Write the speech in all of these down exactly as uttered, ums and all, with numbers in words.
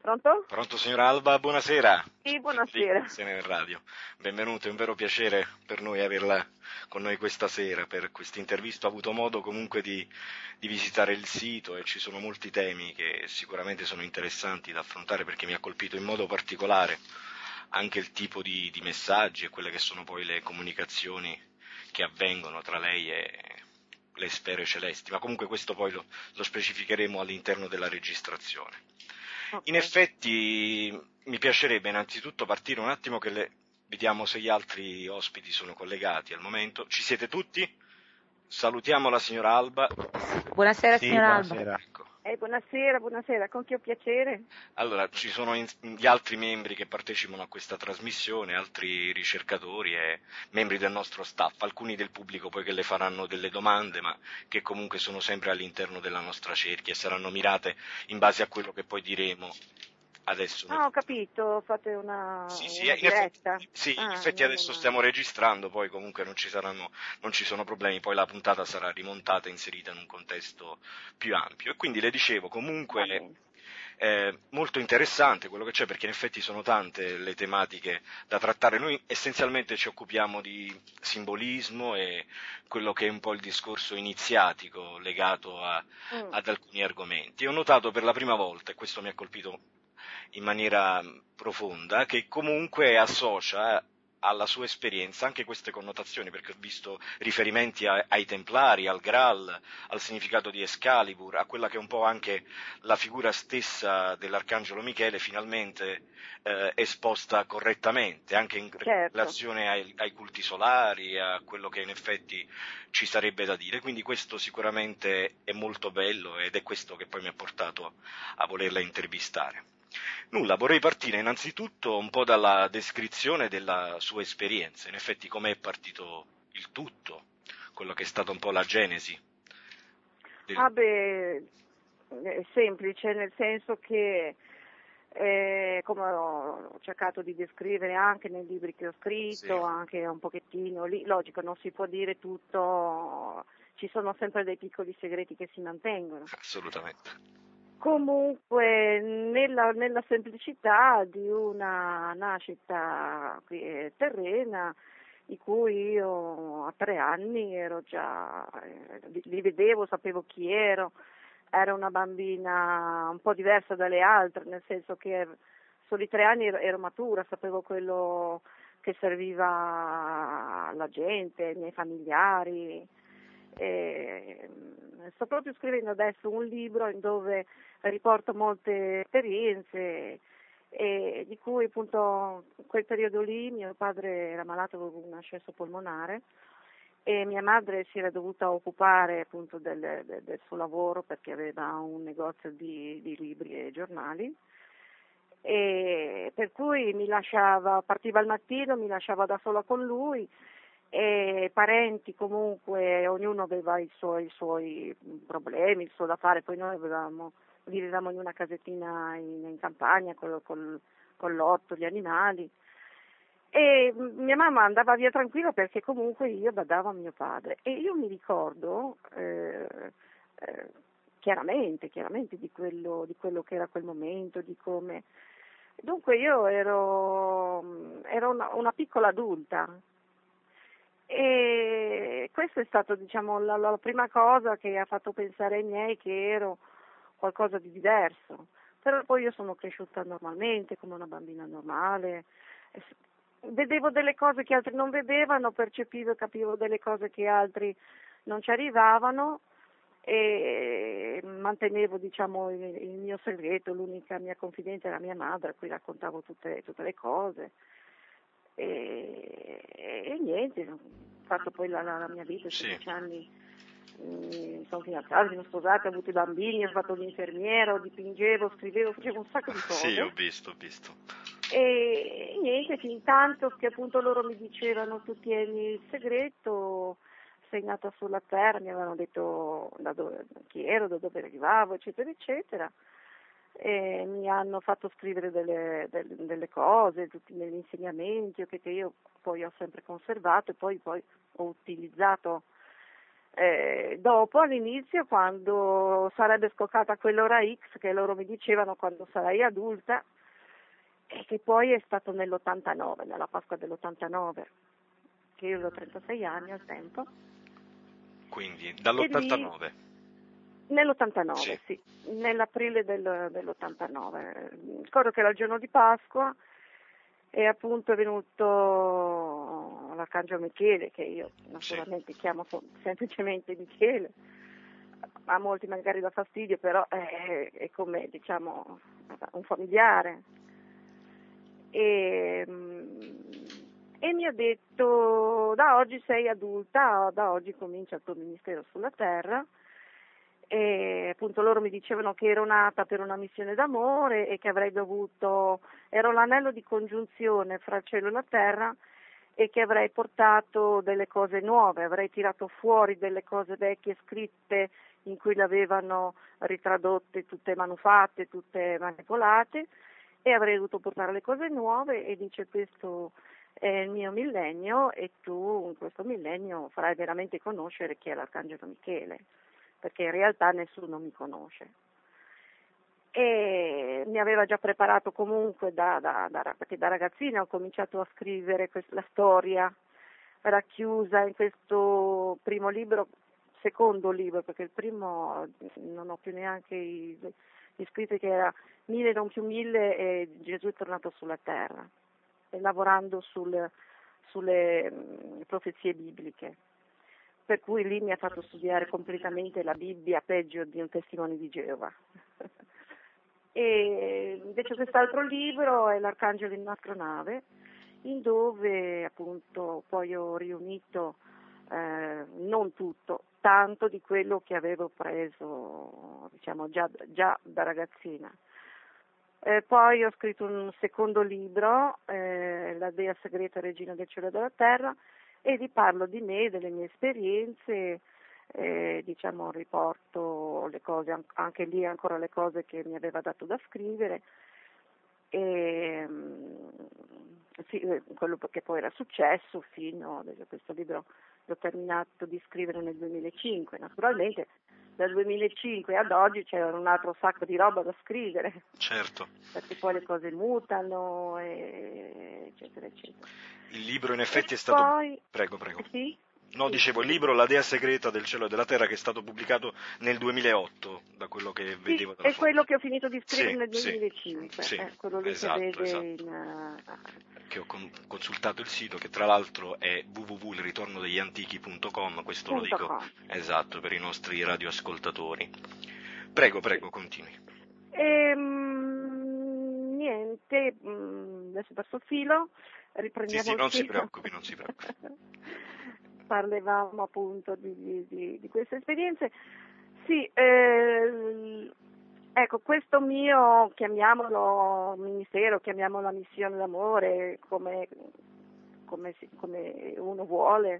Pronto? Pronto signora Alba, buonasera. Sì, buonasera. Nel radio. Benvenuto, è un vero piacere per noi averla con noi questa sera per questa intervista. Ho avuto modo comunque di, di visitare il sito e ci sono molti temi che sicuramente sono interessanti da affrontare perché mi ha colpito in modo particolare anche il tipo di, di messaggi e quelle che sono poi le comunicazioni che avvengono tra lei e le sfere celesti, ma comunque questo poi lo, lo specificheremo all'interno della registrazione. Okay. In effetti mi piacerebbe innanzitutto partire un attimo che le... vediamo se gli altri ospiti sono collegati al momento. Ci siete tutti? Salutiamo la signora Alba. Buonasera Sì, signora buonasera. Alba. Ecco. Eh, buonasera, buonasera, con chi ho piacere? Allora, ci sono in- gli altri membri che partecipano a questa trasmissione, altri ricercatori e membri del nostro staff, alcuni del pubblico poi che le faranno delle domande, ma che comunque sono sempre all'interno della nostra cerchia e saranno mirate in base a quello che poi diremo adesso. Ah, ho capito, fate una, Sì, sì, una in effetti, diretta. sì, in Ah, effetti non adesso una... stiamo registrando, poi comunque non ci saranno, non ci sono problemi, poi la puntata sarà rimontata e inserita in un contesto più ampio. E quindi le dicevo, Va comunque bene. è molto interessante quello che c'è perché in effetti sono tante le tematiche da trattare. Noi essenzialmente ci occupiamo di simbolismo e quello che è un po' il discorso iniziatico legato a, Mm. ad alcuni argomenti. E ho notato per la prima volta, e questo mi ha colpito in maniera profonda, che comunque associa alla sua esperienza anche queste connotazioni, perché ho visto riferimenti a, ai Templari, al Graal, al significato di Excalibur, a quella che è un po' anche la figura stessa dell'Arcangelo Michele, finalmente eh, esposta correttamente, anche in Certo. relazione ai, ai culti solari, a quello che in effetti ci sarebbe da dire. Quindi questo sicuramente è molto bello ed è questo che poi mi ha portato a volerla intervistare. Nulla, vorrei partire innanzitutto un po' dalla descrizione della sua esperienza, in effetti com'è partito il tutto, quello che è stata un po' la genesi. Del... Ah beh, è semplice, nel senso che eh, come ho cercato di descrivere anche nei libri che ho scritto, Sì. anche un pochettino lì, logico, non si può dire tutto, ci sono sempre dei piccoli segreti che si mantengono. Assolutamente. Comunque nella, nella semplicità di una nascita qui, eh, terrena, di cui io a tre anni ero già, eh, li, li vedevo, sapevo chi ero, ero una bambina un po' diversa dalle altre, nel senso che solo i tre anni ero, ero matura, sapevo quello che serviva alla gente, ai miei familiari. E, sto proprio scrivendo adesso un libro in dove riporto molte esperienze e di cui appunto in quel periodo lì mio padre era malato con un ascesso polmonare e mia madre si era dovuta occupare appunto del, del, del suo lavoro perché aveva un negozio di, di libri e giornali e per cui mi lasciava, partiva al mattino, mi lasciava da sola con lui e parenti comunque, ognuno aveva i suoi, i suoi problemi, il suo da fare, poi noi avevamo, vivevamo in una casettina in, in campagna con, con, con l'orto, gli animali e mia mamma andava via tranquilla perché comunque io badavo a mio padre e io mi ricordo eh, eh, chiaramente, chiaramente di quello, di quello che era quel momento, di come... Dunque io ero, ero una, una piccola adulta. E questa è stata diciamo, la, la prima cosa che ha fatto pensare ai miei che ero qualcosa di diverso, però poi io sono cresciuta normalmente come una bambina normale, vedevo delle cose che altri non vedevano, percepivo e capivo delle cose che altri non ci arrivavano e mantenevo diciamo, il, il mio segreto, l'unica mia confidente era mia madre a cui raccontavo tutte, tutte le cose. E, e niente, ho fatto poi la, la, la mia vita, sedici anni, mi sono fidanzata, mi sono sposata, ho avuto i bambini, ho fatto l'infermiera, dipingevo, scrivevo, facevo un sacco di cose. Sì, ho visto, ho visto. E niente, fin tanto che appunto loro mi dicevano tu tieni il segreto, sei nata sulla terra, mi avevano detto da dove, chi ero, da dove arrivavo, eccetera, eccetera. E mi hanno fatto scrivere delle, delle, delle cose, tutti degli insegnamenti che, che io poi ho sempre conservato e poi, poi ho utilizzato Eh, dopo, all'inizio, quando sarebbe scoccata quell'ora X che loro mi dicevano quando sarai adulta, e che poi è stato nell'ottantanove, nella Pasqua dell'ottantanove, che io avevo trentasei anni al tempo. Quindi dall'ottantanove? Nell'ottantanove, sì, sì, nell'aprile del, dell'ottantanove. Ricordo che era il giorno di Pasqua e appunto è venuto l'Arcangelo Michele, che io naturalmente sì. chiamo semplicemente Michele, a molti magari dà fastidio, però è, è come, diciamo, un familiare. E, e mi ha detto: da oggi sei adulta, da oggi comincia il tuo ministero sulla terra. E appunto loro mi dicevano che ero nata per una missione d'amore e che avrei dovuto, ero l'anello di congiunzione fra il cielo e la terra, e che avrei portato delle cose nuove, avrei tirato fuori delle cose vecchie scritte in cui le avevano ritradotte tutte manufatte, tutte manipolate, e avrei dovuto portare le cose nuove, e dice: questo è il mio millennio e tu in questo millennio farai veramente conoscere chi è l'Arcangelo Michele, perché in realtà nessuno mi conosce. E mi aveva già preparato comunque, da, da, da, perché da ragazzina ho cominciato a scrivere questa, la storia racchiusa in questo primo libro, secondo libro, perché il primo non ho più neanche i, gli scritti, che era Mille non più mille e Gesù è tornato sulla terra, e lavorando sul, sulle mh, profezie bibliche. Per cui lì mi ha fatto studiare completamente la Bibbia, peggio di un testimone di Geova. E invece quest'altro libro è L'Arcangelo in astronave, in dove appunto poi ho riunito eh, non tutto, tanto di quello che avevo preso, diciamo, già, già da ragazzina. Eh, poi ho scritto un secondo libro, eh, La Dea Segreta Regina del Cielo e della Terra, e vi parlo di me, delle mie esperienze, eh, diciamo riporto le cose, anche lì ancora le cose che mi aveva dato da scrivere, e sì, quello che poi era successo fino a questo libro. L'ho terminato di scrivere nel duemilacinque, naturalmente dal duemilacinque ad oggi c'è un altro sacco di roba da scrivere. Certo. Perché poi le cose mutano, e eccetera, eccetera. Il libro in effetti e è stato... Poi... Prego, prego. Sì? No, dicevo, il libro La Dea Segreta del Cielo e della Terra, che è stato pubblicato nel duemilaotto, da quello che vedevo Sì, dalla è foto. quello che ho finito di scrivere Sì, nel sì, duemilacinque, sì, è quello lì esatto, che vede esatto. in... Che ho con- consultato il sito, che tra l'altro è w w w punto il ritorno degli antichi punto com, questo lo dico .com. esatto per i nostri radioascoltatori. Prego, prego, continui. E, mm, niente, mm, adesso ho perso il filo, riprendiamo Sì, sì, il non filo. si preoccupi, non si preoccupi. Parlavamo appunto di, di, di queste esperienze. Sì, eh, ecco, questo mio, chiamiamolo ministero, chiamiamolo missione d'amore, come, come, si, come uno vuole,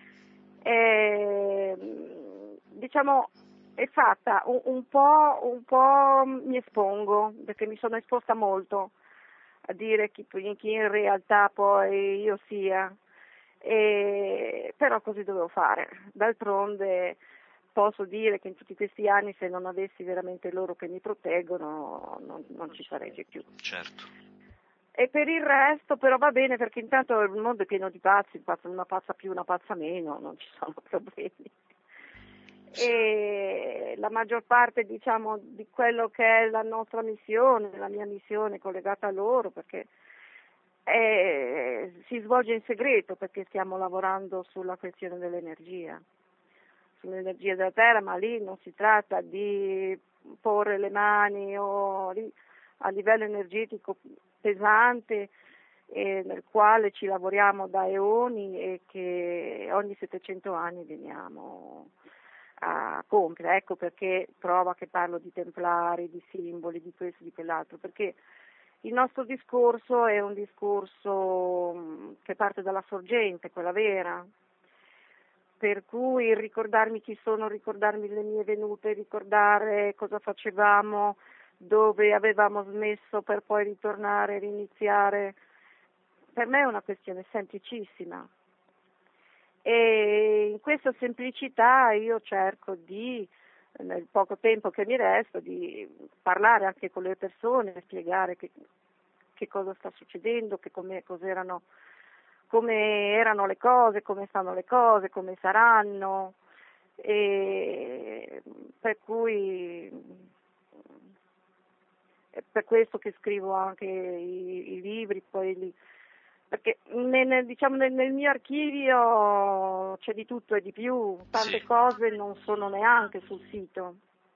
è, diciamo, è fatta un, un po', un po' mi espongo, perché mi sono esposta molto a dire chi, chi in realtà poi io sia. E, però così dovevo fare. D'altronde posso dire che in tutti questi anni, se non avessi veramente loro che mi proteggono, non, non ci sarei più. Certo. E per il resto però va bene, perché intanto il mondo è pieno di pazzi, una pazza più, una pazza meno, non ci sono problemi. Sì. E la maggior parte, diciamo, di quello che è la nostra missione, la mia missione collegata a loro, perché Eh, si svolge in segreto, perché stiamo lavorando sulla questione dell'energia, sull'energia della terra, ma lì non si tratta di porre le mani o lì, a livello energetico pesante, eh, nel quale ci lavoriamo da eoni e che ogni settecento anni veniamo a compiere. Ecco perché prova che parlo di templari, di simboli, di questo, di quell'altro, perché il nostro discorso è un discorso che parte dalla sorgente, quella vera, per cui ricordarmi chi sono, ricordarmi le mie venute, ricordare cosa facevamo, dove avevamo smesso per poi ritornare, riniziare, per me è una questione semplicissima. E in questa semplicità io cerco di, nel poco tempo che mi resta, di parlare anche con le persone, spiegare che, che cosa sta succedendo, che come, cos'erano, come erano le cose, come stanno le cose, come saranno, e per cui è per questo che scrivo anche i, i libri, poi li, perché nel, diciamo, nel, nel mio archivio c'è di tutto e di più, tante Sì. cose non sono neanche sul sito,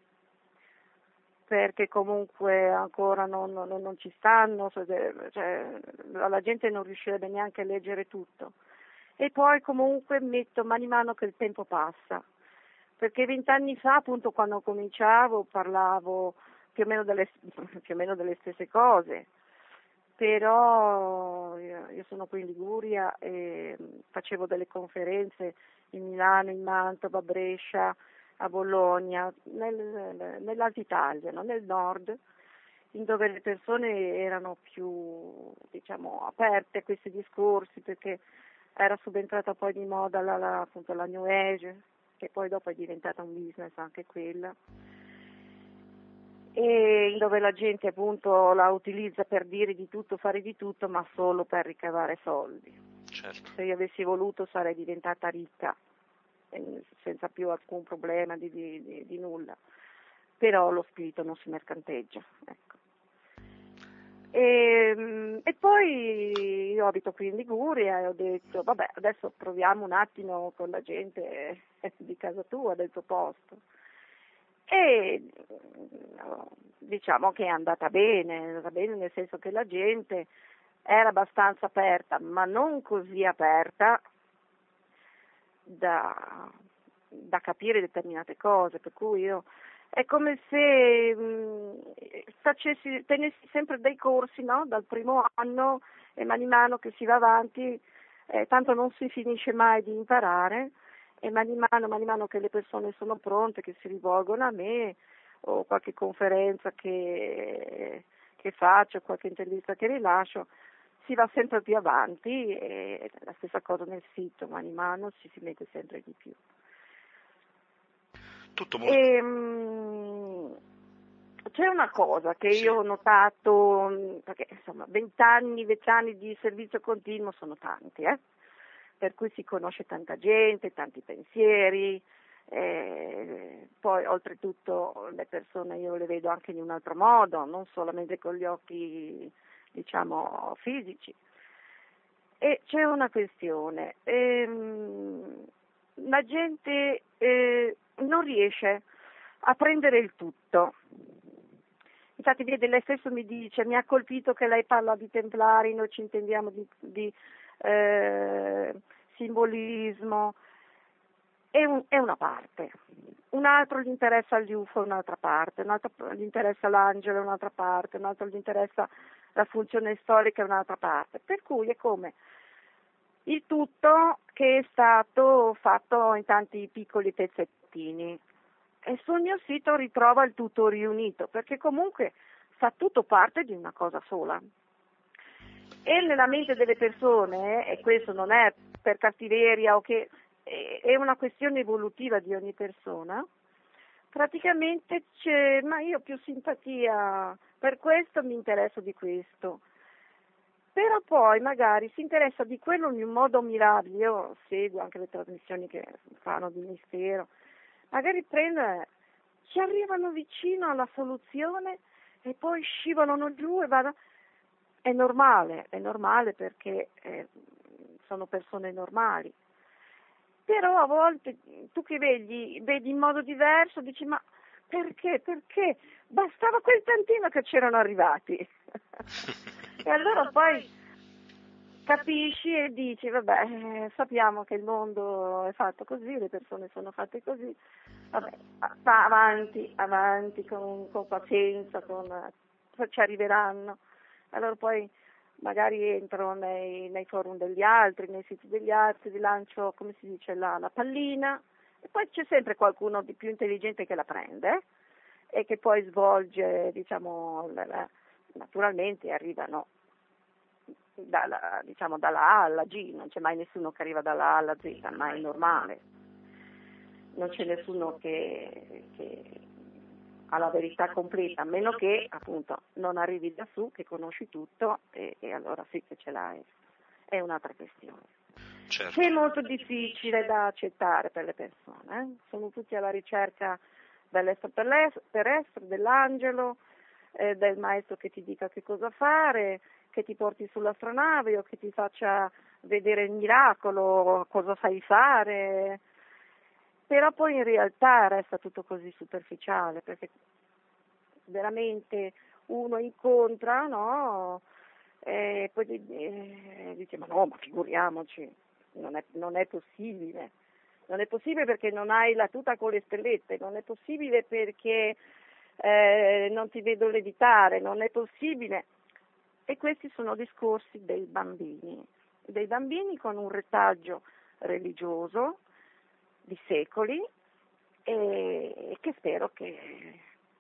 perché comunque ancora non, non, non ci stanno, cioè, la gente non riuscirebbe neanche a leggere tutto. E poi comunque metto mano in mano che il tempo passa, perché vent'anni fa, appunto, quando cominciavo parlavo più o meno delle, più o meno delle stesse cose, però io sono qui in Liguria e facevo delle conferenze in Milano, in Mantova, a Brescia, a Bologna, nel, nell'Alta Italia, no? Nel nord, in dove le persone erano più, diciamo, aperte a questi discorsi, perché era subentrata poi di moda la, la, appunto, la New Age, che poi dopo è diventata un business anche quella, e dove la gente appunto la utilizza per dire di tutto, fare di tutto, ma solo per ricavare soldi. Certo. Se io avessi voluto sarei diventata ricca, senza più alcun problema di, di, di, di nulla, però lo spirito non si mercanteggia, ecco. E, e poi io abito qui in Liguria e ho detto vabbè, adesso proviamo un attimo con la gente di casa tua, del tuo posto, e diciamo che è andata bene, è andata bene nel senso che la gente era abbastanza aperta, ma non così aperta da, da capire determinate cose, per cui io è come se mh, facessi, tenessi sempre dei corsi, no? Dal primo anno, e man mano che si va avanti, eh, tanto non si finisce mai di imparare, e man mano, man mano che le persone sono pronte, che si rivolgono a me, o qualche conferenza che, che faccio, qualche intervista che rilascio, si va sempre più avanti, e la stessa cosa nel sito, man mano ci si mette sempre di più. Tutto molto... E, mh, c'è una cosa che Sì. io ho notato, perché insomma vent'anni, vent'anni di servizio continuo sono tanti, eh? Per cui si conosce tanta gente, tanti pensieri, eh, poi oltretutto le persone io le vedo anche in un altro modo, non solamente con gli occhi, diciamo, fisici. E c'è una questione, ehm, la gente eh, non riesce a prendere il tutto. Infatti vede, lei stesso mi dice, mi ha colpito che lei parla di templari, noi ci intendiamo di, di eh, simbolismo, è, un, è una parte. Un altro gli interessa gli U F O, è un'altra parte, un altro gli interessa l'angelo, è un'altra parte, un altro gli interessa la funzione storica, è un'altra parte. Per cui è come il tutto che è stato fatto in tanti piccoli pezzettini, e sul mio sito ritrova il tutto riunito, perché comunque fa tutto parte di una cosa sola. E nella mente delle persone, e questo non è per cattiveria o che, è una questione evolutiva di ogni persona, praticamente c'è, ma io ho più simpatia per questo, mi interesso di questo. Però poi magari si interessa di quello in un modo mirabile, io seguo anche le trasmissioni che fanno di mistero, magari prendono, ci arrivano vicino alla soluzione e poi scivolano giù e vanno. È normale, è normale perché eh, sono persone normali. Però a volte tu che vedi, vedi in modo diverso, dici ma perché, perché? Bastava quel tantino che c'erano arrivati. E allora poi capisci e dici, vabbè, eh, sappiamo che il mondo è fatto così, le persone sono fatte così, vabbè, va avanti, avanti con, con pazienza, con, ci arriveranno. Allora poi magari entro nei, nei forum degli altri, nei siti degli altri, vi lancio, come si dice, la, la pallina, e poi c'è sempre qualcuno di più intelligente che la prende e che poi svolge, diciamo, la, la, naturalmente arrivano dalla, diciamo, dalla A alla G, non c'è mai nessuno che arriva dalla A alla Z, ma è normale. non c'è nessuno che, che ha la verità completa, a meno che appunto non arrivi da su, che conosci tutto e, e allora sì che ce l'hai, è un'altra questione. Certo. Che è molto difficile da accettare per le persone, eh? Sono tutti alla ricerca dell'extraterrestre, dell'angelo, eh, del maestro che ti dica che cosa fare, che ti porti sull'astronave o che ti faccia vedere il miracolo, cosa sai fare, però poi in realtà resta tutto così superficiale, perché veramente uno incontra, no? E poi eh, dice ma no, ma figuriamoci, non è, non è possibile, non è possibile perché non hai la tuta con le stellette, non è possibile perché eh, non ti vedo levitare, non è possibile. E questi sono discorsi dei bambini, dei bambini con un retaggio religioso di secoli e che spero che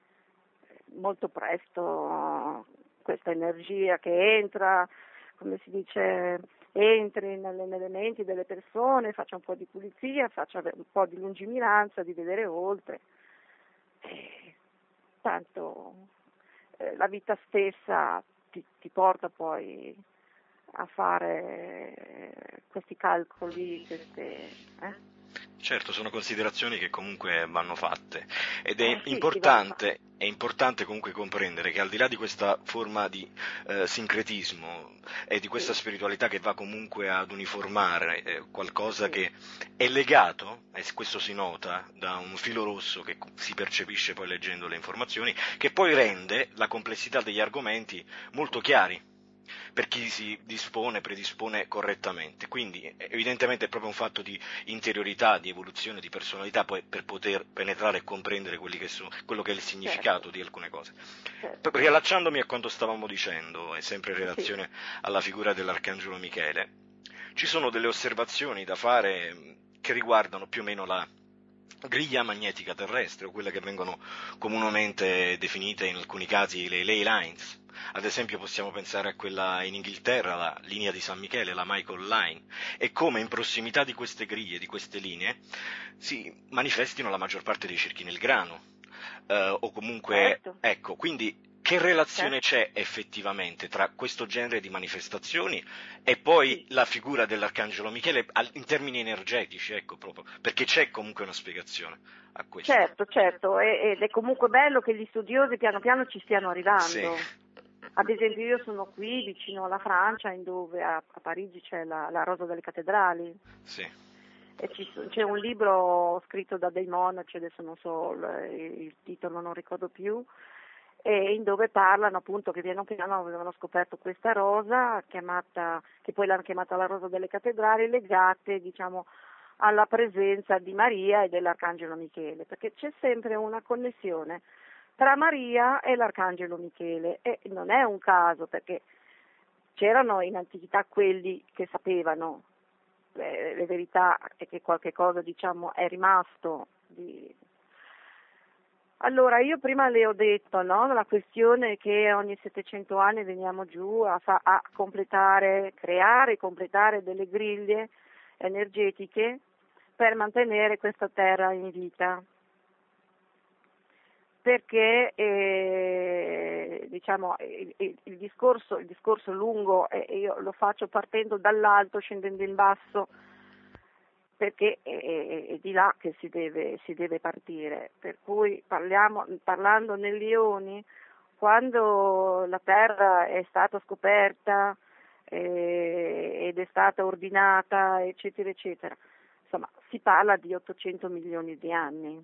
molto presto questa energia che entra, come si dice, entri nelle, nelle menti delle persone, faccia un po' di pulizia, faccia un po' di lungimiranza, di vedere oltre. E tanto eh, la vita stessa ti, ti porta poi a fare questi calcoli, queste... Eh? Certo, sono considerazioni che comunque vanno fatte ed è Eh sì, si vanno importante, è importante comunque comprendere che al di là di questa forma di eh, sincretismo e di questa sì, spiritualità che va comunque ad uniformare eh, qualcosa sì, che è legato, e questo si nota da un filo rosso che si percepisce poi leggendo le informazioni, che poi rende la complessità degli argomenti molto chiari per chi si dispone, predispone correttamente. Quindi evidentemente è proprio un fatto di interiorità, di evoluzione, di personalità poi per poter penetrare e comprendere quelli che sono, quello che è il significato certo, di alcune cose. certo, Riallacciandomi a quanto stavamo dicendo, e sempre in sì, relazione alla figura dell'Arcangelo Michele, ci sono delle osservazioni da fare che riguardano più o meno la griglia magnetica terrestre, o quelle che vengono comunemente definite in alcuni casi le ley lines. Ad esempio possiamo pensare a quella in Inghilterra, la linea di San Michele, la Michael Line, e come in prossimità di queste griglie, di queste linee, si manifestino la maggior parte dei cerchi nel grano, eh, o comunque, certo, ecco, quindi che relazione certo, c'è effettivamente tra questo genere di manifestazioni e poi sì. la figura dell'Arcangelo Michele in termini energetici, ecco proprio, perché c'è comunque una spiegazione a questo. Certo, certo, e- ed è comunque bello che gli studiosi piano piano ci stiano Sì, arrivando. Ad esempio io sono qui vicino alla Francia, in dove a, a Parigi c'è la, la Rosa delle Cattedrali, sì, e ci so- c'è un libro scritto da dei monaci, adesso non so il, il titolo, non ricordo più, e in dove parlano appunto che piano piano avevano scoperto questa rosa, chiamata, che poi l'hanno chiamata la Rosa delle Cattedrali, legate diciamo alla presenza di Maria e dell'Arcangelo Michele, perché c'è sempre una connessione tra Maria e l'Arcangelo Michele e non è un caso perché c'erano in antichità quelli che sapevano le, le verità e che qualche cosa diciamo è rimasto di... Allora io prima le ho detto, no, la questione è che ogni settecento anni veniamo giù a, fa- a completare, creare e completare delle griglie energetiche per mantenere questa terra in vita. Perché eh, diciamo, il, il, il, discorso, il discorso lungo e eh, io lo faccio partendo dall'alto, scendendo in basso, perché è, è, è di là che si deve, si deve partire. Per cui parliamo, parlando negli ioni, quando la terra è stata scoperta eh, ed è stata ordinata, eccetera, eccetera, insomma, si parla di ottocento milioni di anni.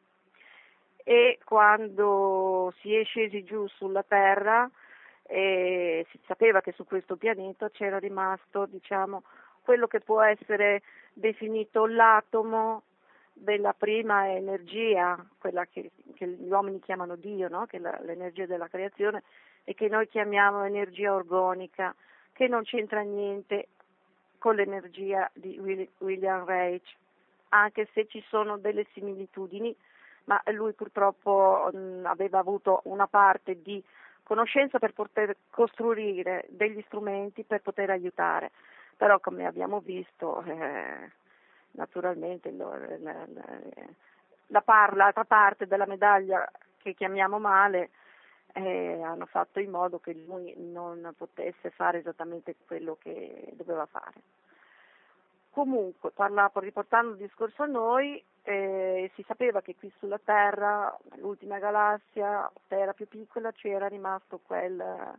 E quando si è scesi giù sulla Terra eh, si sapeva che su questo pianeta c'era rimasto, diciamo, quello che può essere definito l'atomo della prima energia, quella che, che gli uomini chiamano Dio, no? Che è la, l'energia della creazione e che noi chiamiamo energia organica, che non c'entra niente con l'energia di William Reich, anche se ci sono delle similitudini, ma lui purtroppo mh, aveva avuto una parte di conoscenza per poter costruire degli strumenti per poter aiutare, però come abbiamo visto eh, naturalmente lo, la, la, par, l'altra parte della medaglia che chiamiamo male, eh, hanno fatto in modo che lui non potesse fare esattamente quello che doveva fare. Comunque, parlavo, riportando il discorso a noi, eh, si sapeva che qui sulla Terra, l'ultima galassia, Terra più piccola, c'era rimasto quel...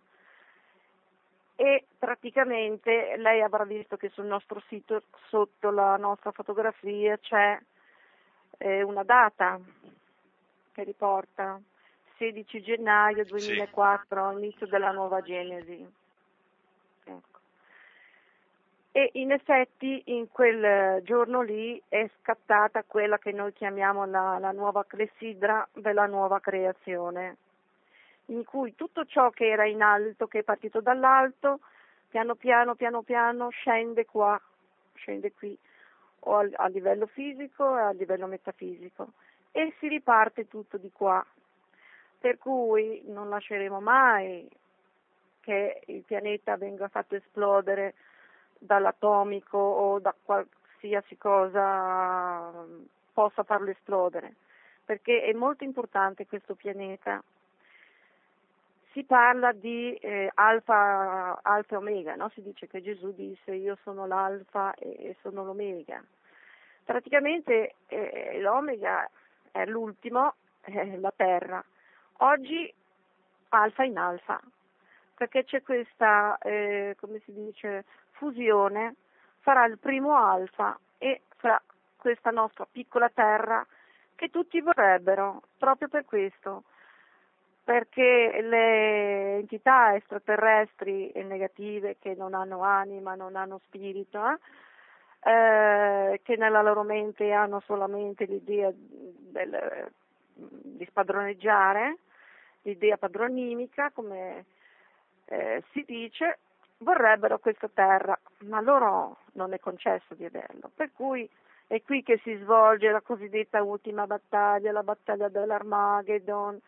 E praticamente lei avrà visto che sul nostro sito, sotto la nostra fotografia, c'è eh, una data che riporta sedici gennaio duemilaquattro, sì. Inizio della nuova Genesi. Ecco. E in effetti in quel giorno lì è scattata quella che noi chiamiamo la, la nuova clessidra della nuova creazione, in cui tutto ciò che era in alto, che è partito dall'alto, piano piano, piano piano scende qua, scende qui, o a, a livello fisico e a livello metafisico, e si riparte tutto di qua. Per cui non lasceremo mai che il pianeta venga fatto esplodere dall'atomico o da qualsiasi cosa possa farlo esplodere, perché è molto importante questo pianeta. Si parla di eh, alfa, alfa e omega, no? Si dice che Gesù disse io sono l'alfa e sono l'omega. Praticamente eh, l'omega è l'ultimo, eh, la terra. Oggi alfa in alfa, perché c'è questa, eh, come si dice, fusione fra il primo alfa e fra questa nostra piccola terra che tutti vorrebbero, proprio per questo, perché le entità extraterrestri e negative che non hanno anima, non hanno spirito, eh, che nella loro mente hanno solamente l'idea del, di spadroneggiare, l'idea padronimica, come eh, si dice, vorrebbero questa terra, ma loro non è concesso di averlo, per cui è qui che si svolge la cosiddetta ultima battaglia, la battaglia dell'Armageddon,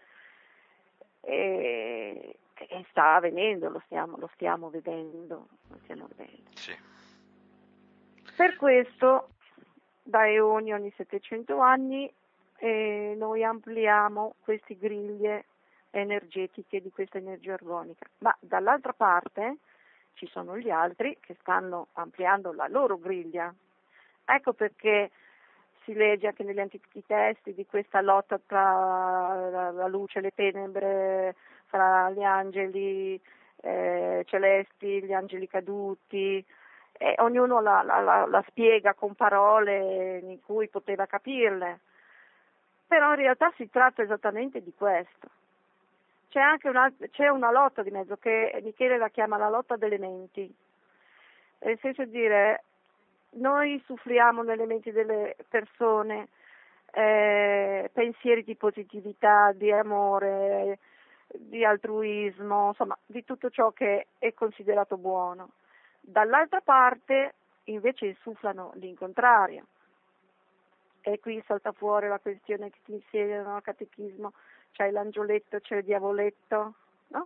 e, e sta avvenendo, lo stiamo, lo stiamo vedendo, lo stiamo vedendo. Sì. Per questo da eoni ogni settecento anni eh, noi ampliamo queste griglie energetiche di questa energia organica, ma dall'altra parte ci sono gli altri che stanno ampliando la loro griglia. Ecco perché si legge anche negli antichi testi di questa lotta tra la luce e le tenebre, fra gli angeli eh, celesti, gli angeli caduti, e ognuno la, la, la, la spiega con parole in cui poteva capirle, però in realtà si tratta esattamente di questo. C'è anche una, c'è una lotta di mezzo che Michele la chiama la lotta delle menti, nel senso di dire noi soffriamo nelle menti delle persone eh, pensieri di positività, di amore, di altruismo, insomma di tutto ciò che è considerato buono. Dall'altra parte invece insufflano l'incontrario, e qui salta fuori la questione che ti insegnano al catechismo, c'è l'angioletto, c'è il diavoletto, no?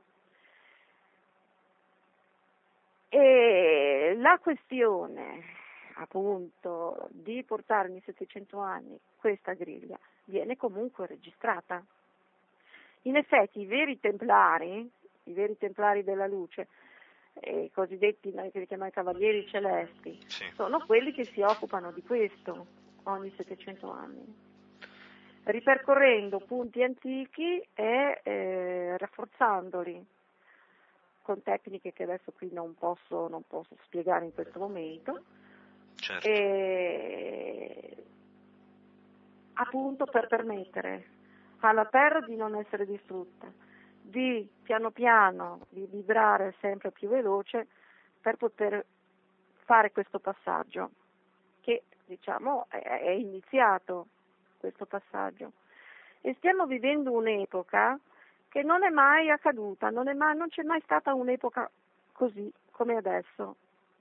E la questione appunto di portare nei settecento anni questa griglia viene comunque registrata. In effetti i veri templari, i veri templari della luce, i cosiddetti, noi che li chiamiamo i cavalieri celesti, sì. sono quelli che si occupano di questo ogni settecento anni, ripercorrendo punti antichi e eh, rafforzandoli con tecniche che adesso qui non posso, non posso spiegare in questo momento, certo. E appunto per permettere alla Terra di non essere distrutta, di piano piano di vibrare sempre più veloce per poter fare questo passaggio che diciamo è, è iniziato questo passaggio, e stiamo vivendo un'epoca che non è mai accaduta, non, è mai, non c'è mai stata un'epoca così come adesso,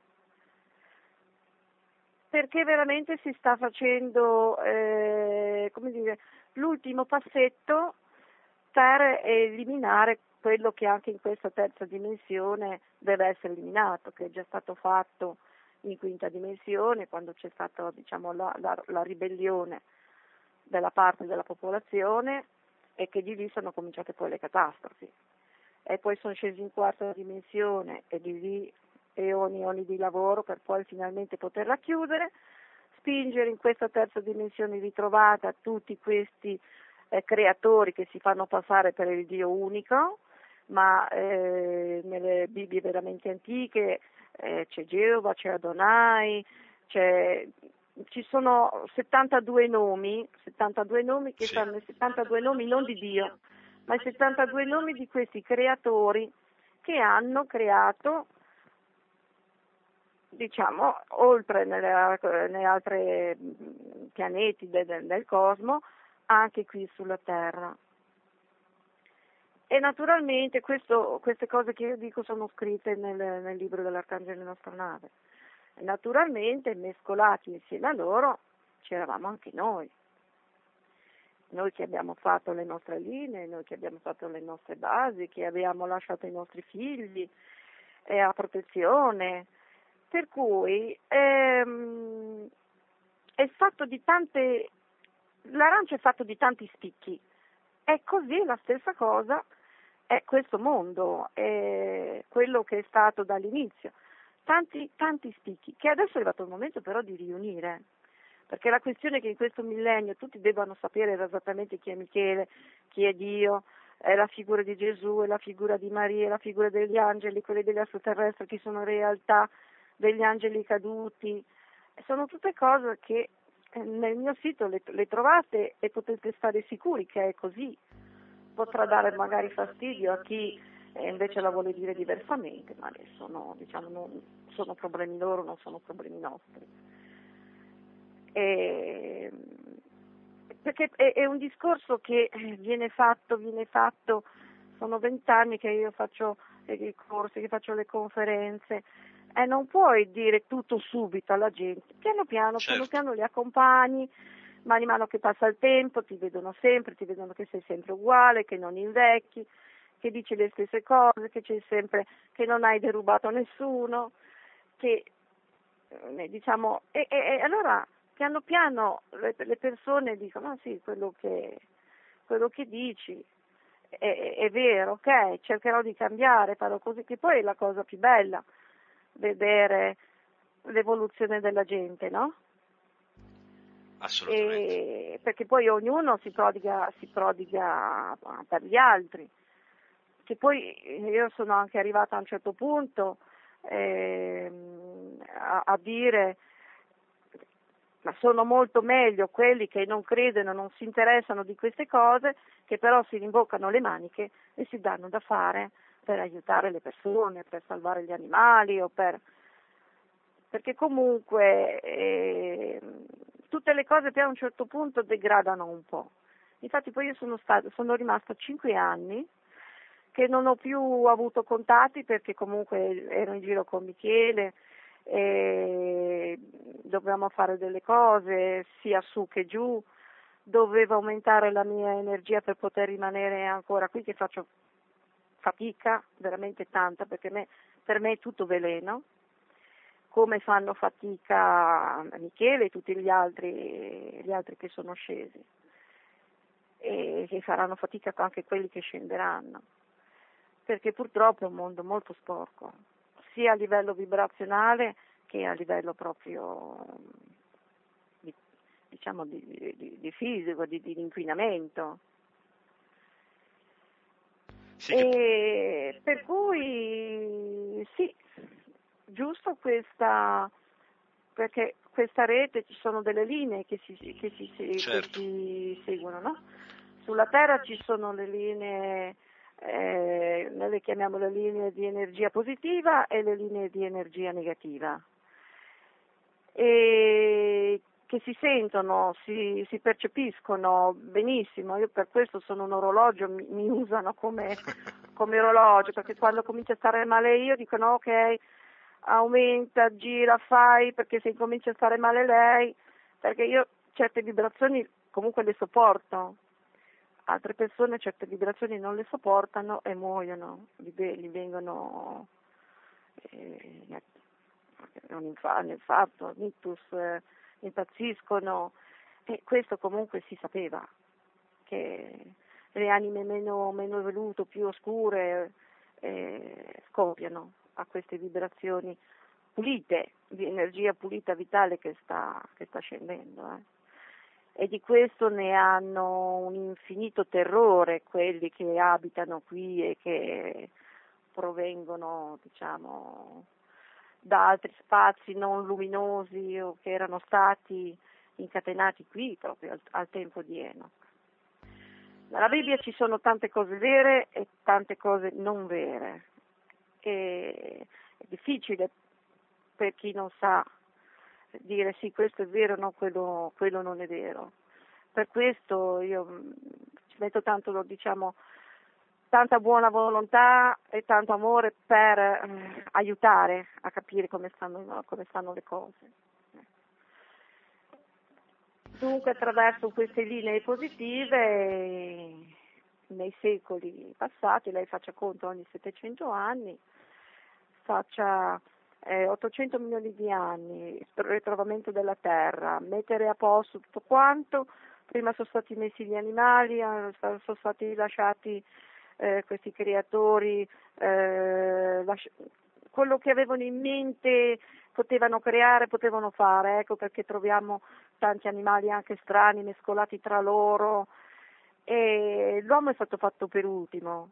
perché veramente si sta facendo eh, come dire, l'ultimo passetto per eliminare quello che anche in questa terza dimensione deve essere eliminato, che è già stato fatto in quinta dimensione, quando c'è stata, diciamo, la, la, la ribellione della parte della popolazione, e che di lì sono cominciate poi le catastrofi. E poi sono scesi in quarta dimensione e di lì eoni e eoni di lavoro per poi finalmente poterla chiudere, spingere in questa terza dimensione ritrovata tutti questi eh, creatori che si fanno passare per il Dio unico, ma eh, nelle Bibbie veramente antiche eh, c'è Geova, c'è Adonai, c'è, ci sono settantadue nomi, settantadue nomi che Sì. stanno, settantadue nomi non di Dio, ma i settantadue nomi di questi creatori che hanno creato, diciamo, oltre nelle, nelle altre pianeti del, del cosmo, anche qui sulla Terra. E naturalmente questo, queste cose che io dico sono scritte nel, nel libro dell'Arcangelo Nostra Nave. E naturalmente mescolati insieme a loro c'eravamo anche noi. Noi che abbiamo fatto le nostre linee, noi che abbiamo fatto le nostre basi, che abbiamo lasciato i nostri figli eh, a protezione. Per cui ehm, è fatto di tante, l'arancio è fatto di tanti spicchi. È così la stessa cosa, è questo mondo, è quello che è stato dall'inizio. Tanti, tanti spicchi, che adesso è arrivato il momento però di riunire. Perché la questione è che in questo millennio tutti debbano sapere esattamente chi è Michele, chi è Dio, è la figura di Gesù, è la figura di Maria, è la figura degli angeli, quelli degli extraterrestri, chi sono in realtà degli angeli caduti. Sono tutte cose che nel mio sito le, le trovate e potete stare sicuri che è così. Potrà dare magari fastidio a chi eh, invece la vuole dire diversamente, ma sono, diciamo, non, sono problemi loro, non sono problemi nostri. E, perché è, è un discorso che viene fatto, viene fatto, sono vent'anni che io faccio i corsi, che faccio le conferenze, e non puoi dire tutto subito alla gente, piano piano, certo. piano piano li accompagni, man mano che passa il tempo ti vedono sempre, ti vedono che sei sempre uguale, che non invecchi, che dici le stesse cose, che c'è sempre, che non hai derubato nessuno, che eh, diciamo, e, e, e allora piano piano le, le persone dicono, ah sì, quello che, quello che dici è, è vero, ok, cercherò di cambiare, farò così, che poi è la cosa più bella, vedere l'evoluzione della gente, no? Assolutamente. E, perché poi ognuno si prodiga, si prodiga per gli altri, che poi io sono anche arrivata a un certo punto eh, a, a dire, ma sono molto meglio quelli che non credono, non si interessano di queste cose, che però si rimboccano le maniche e si danno da fare per aiutare le persone, per salvare gli animali o per... perché comunque eh, tutte le cose poi a un certo punto degradano un po'. Infatti poi io sono, stata, sono rimasta cinque anni che non ho più avuto contatti perché comunque ero in giro con Michele, e dovevamo fare delle cose sia su che giù, dovevo aumentare la mia energia per poter rimanere ancora qui, che faccio fatica, veramente tanta, perché me, per me è tutto veleno, come fanno fatica Michele e tutti gli altri, gli altri che sono scesi, e che faranno fatica anche quelli che scenderanno, perché purtroppo è un mondo molto sporco, sia a livello vibrazionale che a livello proprio di, diciamo di, di, di fisico, di, di inquinamento. Sì, E che... per cui sì, giusto questa, perché questa rete ci sono delle linee che si, che si, certo. che si seguono, no? Sulla Terra ci sono le linee, eh, noi le chiamiamo le linee di energia positiva e le linee di energia negativa, e che si sentono, si, si percepiscono benissimo. Io per questo sono un orologio, mi, mi usano come, come orologio, perché quando comincia a stare male io dicono ok, aumenta, gira, fai, perché se comincia a stare male lei, perché io certe vibrazioni comunque le sopporto, altre persone certe vibrazioni non le sopportano e muoiono, gli, gli vengono eh, un infarto, un infarto, un ictus, eh, impazziscono, e questo comunque si sapeva, che le anime meno, meno evolute, più oscure, eh, scoppiano a queste vibrazioni pulite, di energia pulita vitale che sta, che sta scendendo. Eh. E di questo ne hanno un infinito terrore quelli che abitano qui e che provengono, diciamo, da altri spazi non luminosi o che erano stati incatenati qui proprio al, al tempo di Enoch. Nella Bibbia ci sono tante cose vere e tante cose non vere, e è difficile per chi non sa dire sì, questo è vero, no, quello, quello non è vero. Per questo io ci metto tanto, diciamo, tanta buona volontà e tanto amore per eh, aiutare a capire come stanno, come stanno le cose. Dunque, attraverso queste linee positive, nei secoli passati, lei faccia conto ogni settecento anni, faccia eh, ottocento milioni di anni, il ritrovamento della Terra, mettere a posto tutto quanto, prima sono stati messi gli animali, sono stati lasciati eh, questi creatori, eh, lasci- quello che avevano in mente potevano creare, potevano fare, ecco perché troviamo tanti animali anche strani, mescolati tra loro, e l'uomo è stato fatto per ultimo,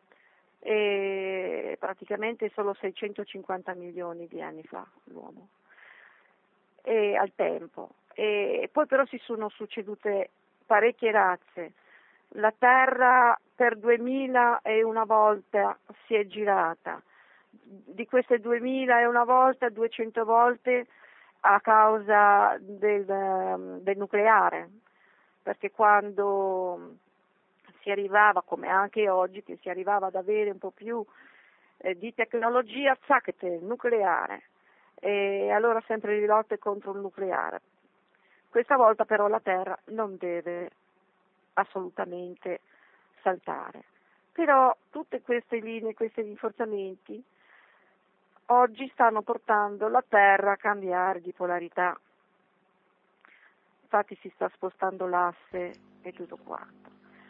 e praticamente solo seicentocinquanta milioni di anni fa l'uomo, e al tempo. E poi però si sono succedute parecchie razze. La Terra per duemila e una volta si è girata, di queste duemila e una volta, duecento volte a causa del, del nucleare, perché quando si arrivava, come anche oggi, che si arrivava ad avere un po' più eh, di tecnologia, zac, nucleare, e allora sempre le lotte contro il nucleare. Questa volta però la Terra non deve assolutamente saltare. Però tutte queste linee, questi rinforzamenti oggi stanno portando la Terra a cambiare di polarità. Infatti si sta spostando l'asse e tutto quanto.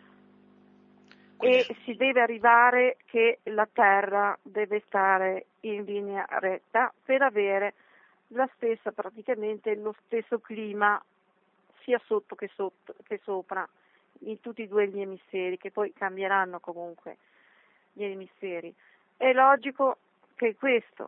E si deve arrivare che la Terra deve stare in linea retta per avere la stessa, praticamente lo stesso clima sia sotto che, sotto che sopra in tutti e due gli emisferi, che poi cambieranno comunque gli emisferi. È logico che questo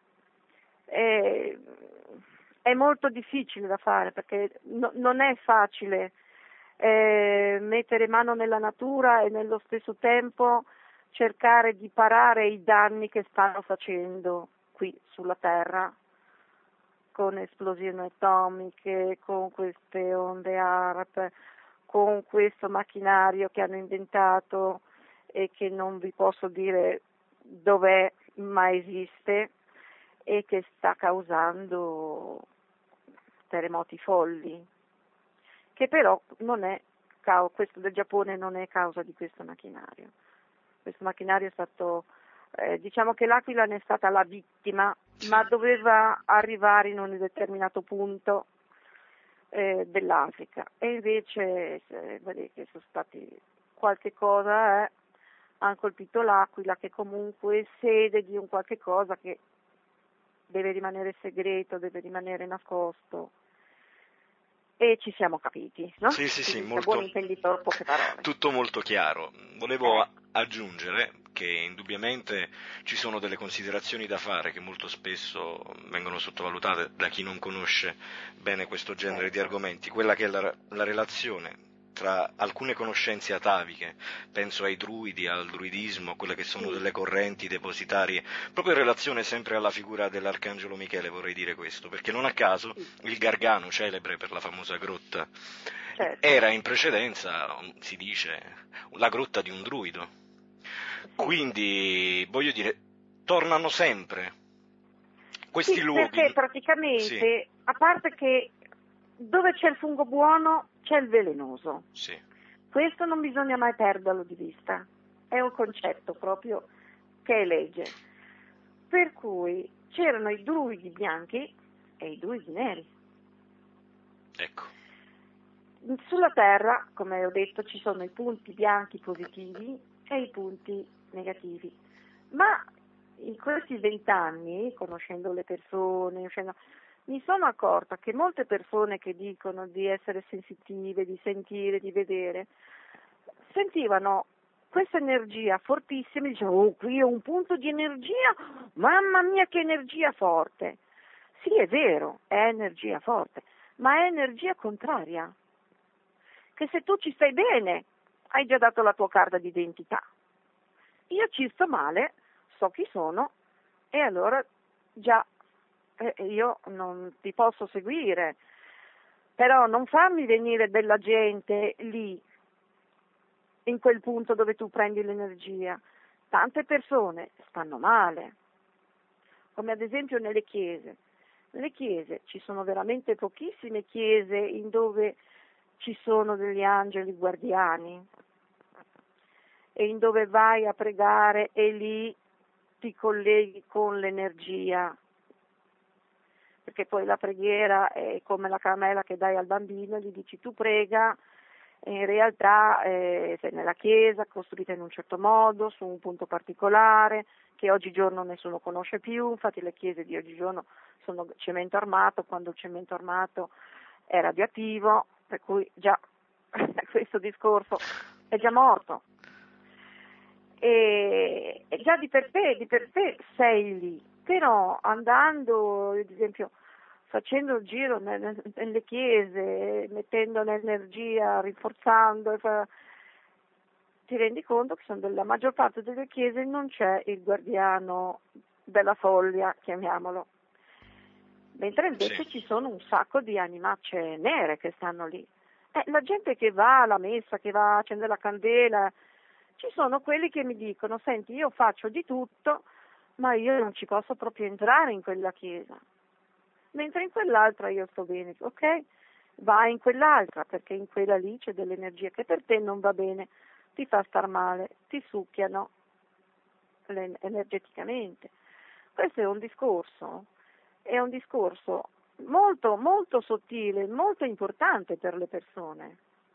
è, è molto difficile da fare, perché no, non è facile eh, mettere mano nella natura e nello stesso tempo cercare di parare i danni che stanno facendo qui sulla Terra, con esplosioni atomiche, con queste onde HAARP, con questo macchinario che hanno inventato e che non vi posso dire dov'è, ma esiste, e che sta causando terremoti folli, che però non è, questo del Giappone non è causa di questo macchinario. Questo macchinario è stato, eh, diciamo che l'Aquila ne è stata la vittima, ma doveva arrivare in un determinato punto eh, dell'Africa, e invece eh, vedi che sono stati qualche cosa, eh, hanno colpito l'Aquila, che comunque è sede di un qualche cosa che deve rimanere segreto, deve rimanere nascosto, e ci siamo capiti, no? Sì, sì, sì, molto, buon intenditor, poche parole. Tutto molto chiaro. Volevo Eh. aggiungere che indubbiamente ci sono delle considerazioni da fare che molto spesso vengono sottovalutate da chi non conosce bene questo genere Certo. di argomenti, quella che è la, la relazione tra alcune conoscenze ataviche, penso ai druidi, al druidismo, quelle che sono Sì. delle correnti depositarie, proprio in relazione sempre alla figura dell'Arcangelo Michele, vorrei dire questo, perché non a caso Sì. il Gargano, celebre per la famosa grotta, Certo. era in precedenza, si dice, la grotta di un druido. Sì. Quindi, voglio dire, tornano sempre questi sì, luoghi. Perché praticamente, Sì. a parte che dove c'è il fungo buono c'è il velenoso. Sì. Questo non bisogna mai perderlo di vista. È un concetto proprio che è legge. Per cui c'erano i druidi bianchi e i druidi neri. Ecco. Sulla Terra, come ho detto, ci sono i punti bianchi positivi e i punti negativi, ma in questi vent'anni, conoscendo le persone, conoscendo, mi sono accorta che molte persone che dicono di essere sensitive, di sentire, di vedere, sentivano questa energia fortissima e dicevano: oh, qui ho un punto di energia, mamma mia che energia forte. Sì, è vero, è energia forte, ma è energia contraria, che se tu ci stai bene hai già dato la tua carta d'identità. Io ci sto male, so chi sono e allora già eh, io non ti posso seguire, però non farmi venire della gente lì, in quel punto dove tu prendi l'energia. Tante persone stanno male, come ad esempio nelle chiese. Nelle chiese ci sono veramente pochissime chiese in dove ci sono degli angeli guardiani e in dove vai a pregare e lì ti colleghi con l'energia, perché poi la preghiera è come la caramella che dai al bambino, gli dici tu prega, e in realtà eh, sei nella chiesa costruita in un certo modo, su un punto particolare, che oggigiorno nessuno conosce più. Infatti le chiese di oggigiorno sono cemento armato, quando il cemento armato è radioattivo, per cui già questo discorso è già morto. E, e già di per te, di per te sei lì, però andando, ad esempio, facendo il giro nelle, nelle chiese, mettendo l'energia, rinforzando, ti rendi conto che sono della maggior parte delle chiese non c'è il guardiano della foglia, chiamiamolo, mentre invece Sì. ci sono un sacco di animacce nere che stanno lì. Eh, la gente che va alla messa, che va a accendere la candela, ci sono quelli che mi dicono: senti, io faccio di tutto, ma io non ci posso proprio entrare in quella chiesa, mentre in quell'altra io sto bene. Ok, vai in quell'altra, perché in quella lì c'è dell'energia che per te non va bene, ti fa star male, ti succhiano energeticamente. Questo è un discorso, è un discorso molto, molto sottile, molto importante per le persone.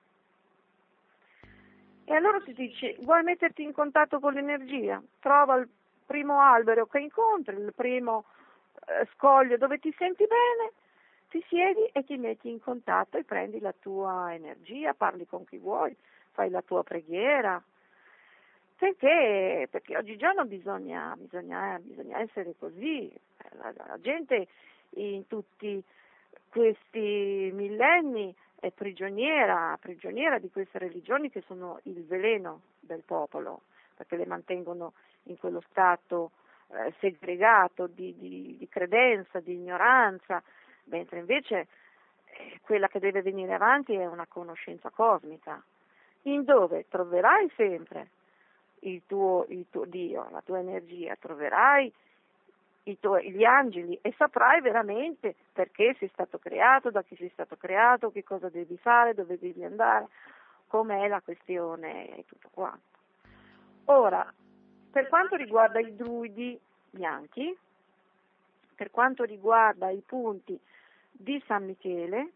E allora ti dice: vuoi metterti in contatto con l'energia? Trova il primo albero che incontri, il primo eh, scoglio dove ti senti bene, ti siedi e ti metti in contatto e prendi la tua energia, parli con chi vuoi, fai la tua preghiera. Perché? Perché oggigiorno bisogna, bisogna, bisogna essere così. La, la gente in tutti questi millenni è prigioniera, prigioniera di queste religioni che sono il veleno del popolo, perché le mantengono in quello stato eh, segregato di, di, di credenza, di ignoranza, mentre invece eh, quella che deve venire avanti è una conoscenza cosmica, in dove troverai sempre il tuo, il tuo Dio, la tua energia, troverai i tuoi, gli angeli e saprai veramente perché sei stato creato, da chi sei stato creato, che cosa devi fare, dove devi andare, com'è la questione e tutto quanto. Ora, per quanto riguarda i druidi bianchi, per quanto riguarda i punti di San Michele,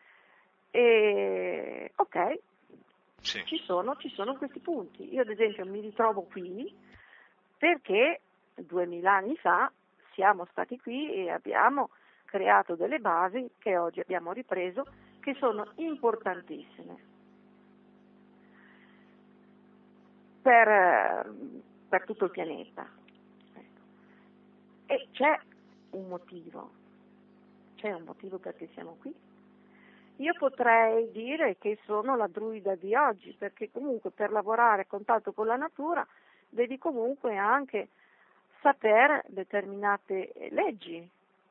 eh, ok, Sì. ci sono, ci sono questi punti. Io ad esempio mi ritrovo qui perché duemila anni fa siamo stati qui e abbiamo creato delle basi che oggi abbiamo ripreso, che sono importantissime per, per tutto il pianeta. E c'è un motivo, c'è un motivo perché siamo qui. Io potrei dire che sono la druida di oggi, perché comunque per lavorare a contatto con la natura devi comunque anche sapere determinate leggi,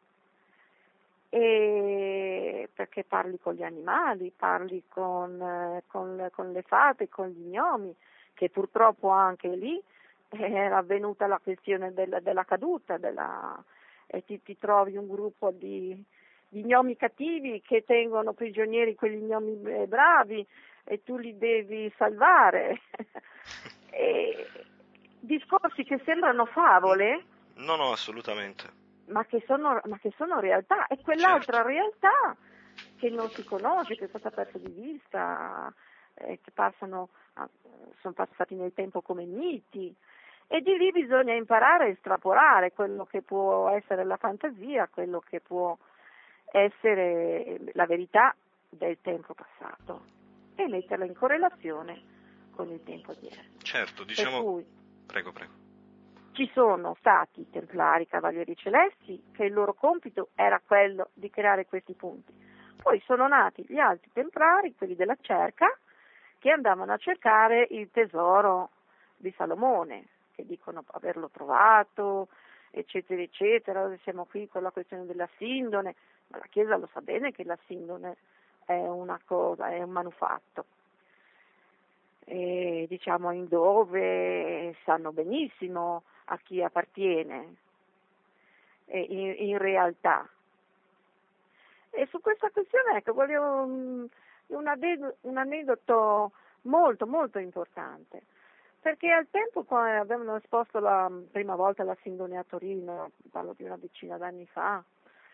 e perché parli con gli animali, parli con, con, con le fate, con gli gnomi, che purtroppo anche lì era avvenuta la questione della, della caduta, della, e ti, ti trovi un gruppo di, di gnomi cattivi che tengono prigionieri quegli gnomi bravi e tu li devi salvare. E, discorsi che sembrano favole. No, no, assolutamente. ma che sono, ma che sono realtà, e quell'altra certo. realtà che non si conosce, che è stata persa di vista, eh, che passano, sono passati nel tempo come miti, e di lì bisogna imparare a estrapolare quello che può essere la fantasia, quello che può essere la verità del tempo passato, e metterla in correlazione con il tempo odierno. Certo, Per diciamo... cui Prego, prego. ci sono stati i templari, cavalieri celesti, che il loro compito era quello di creare questi punti. Poi sono nati gli altri templari, quelli della cerca, che andavano a cercare il tesoro di Salomone, che dicono averlo trovato, eccetera, eccetera. Siamo qui con la questione della sindone, ma la Chiesa lo sa bene che la sindone è una cosa, è un manufatto. E, diciamo, in dove sanno benissimo a chi appartiene, e in, in realtà. E su questa questione, ecco, volevo um, un, aded- un aneddoto molto molto importante, perché al tempo, quando avevano esposto la prima volta la Sindone a Torino, parlo di una decina d'anni fa,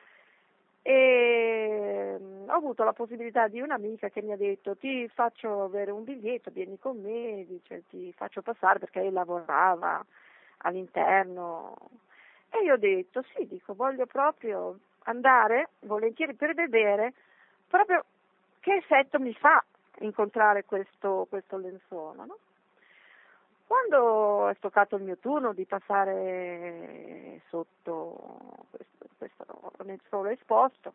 e ho avuto la possibilità di un'amica che mi ha detto: ti faccio avere un biglietto, vieni con me, dice, ti faccio passare, perché lei lavorava all'interno. E io ho detto sì, dico, voglio proprio andare volentieri per vedere proprio che effetto mi fa incontrare questo, questo lenzuolo, no? Quando è toccato il mio turno di passare sotto questo, questo lenzuolo esposto,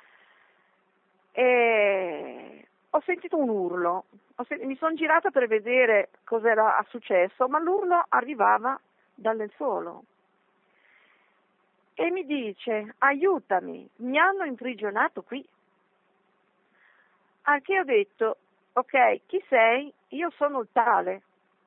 e ho sentito un urlo, ho sentito, mi sono girata per vedere cos'era successo, ma l'urlo arrivava dal lenzuolo e mi dice: aiutami, mi hanno imprigionato qui. Al che ho detto: ok, chi sei? Io sono il tale.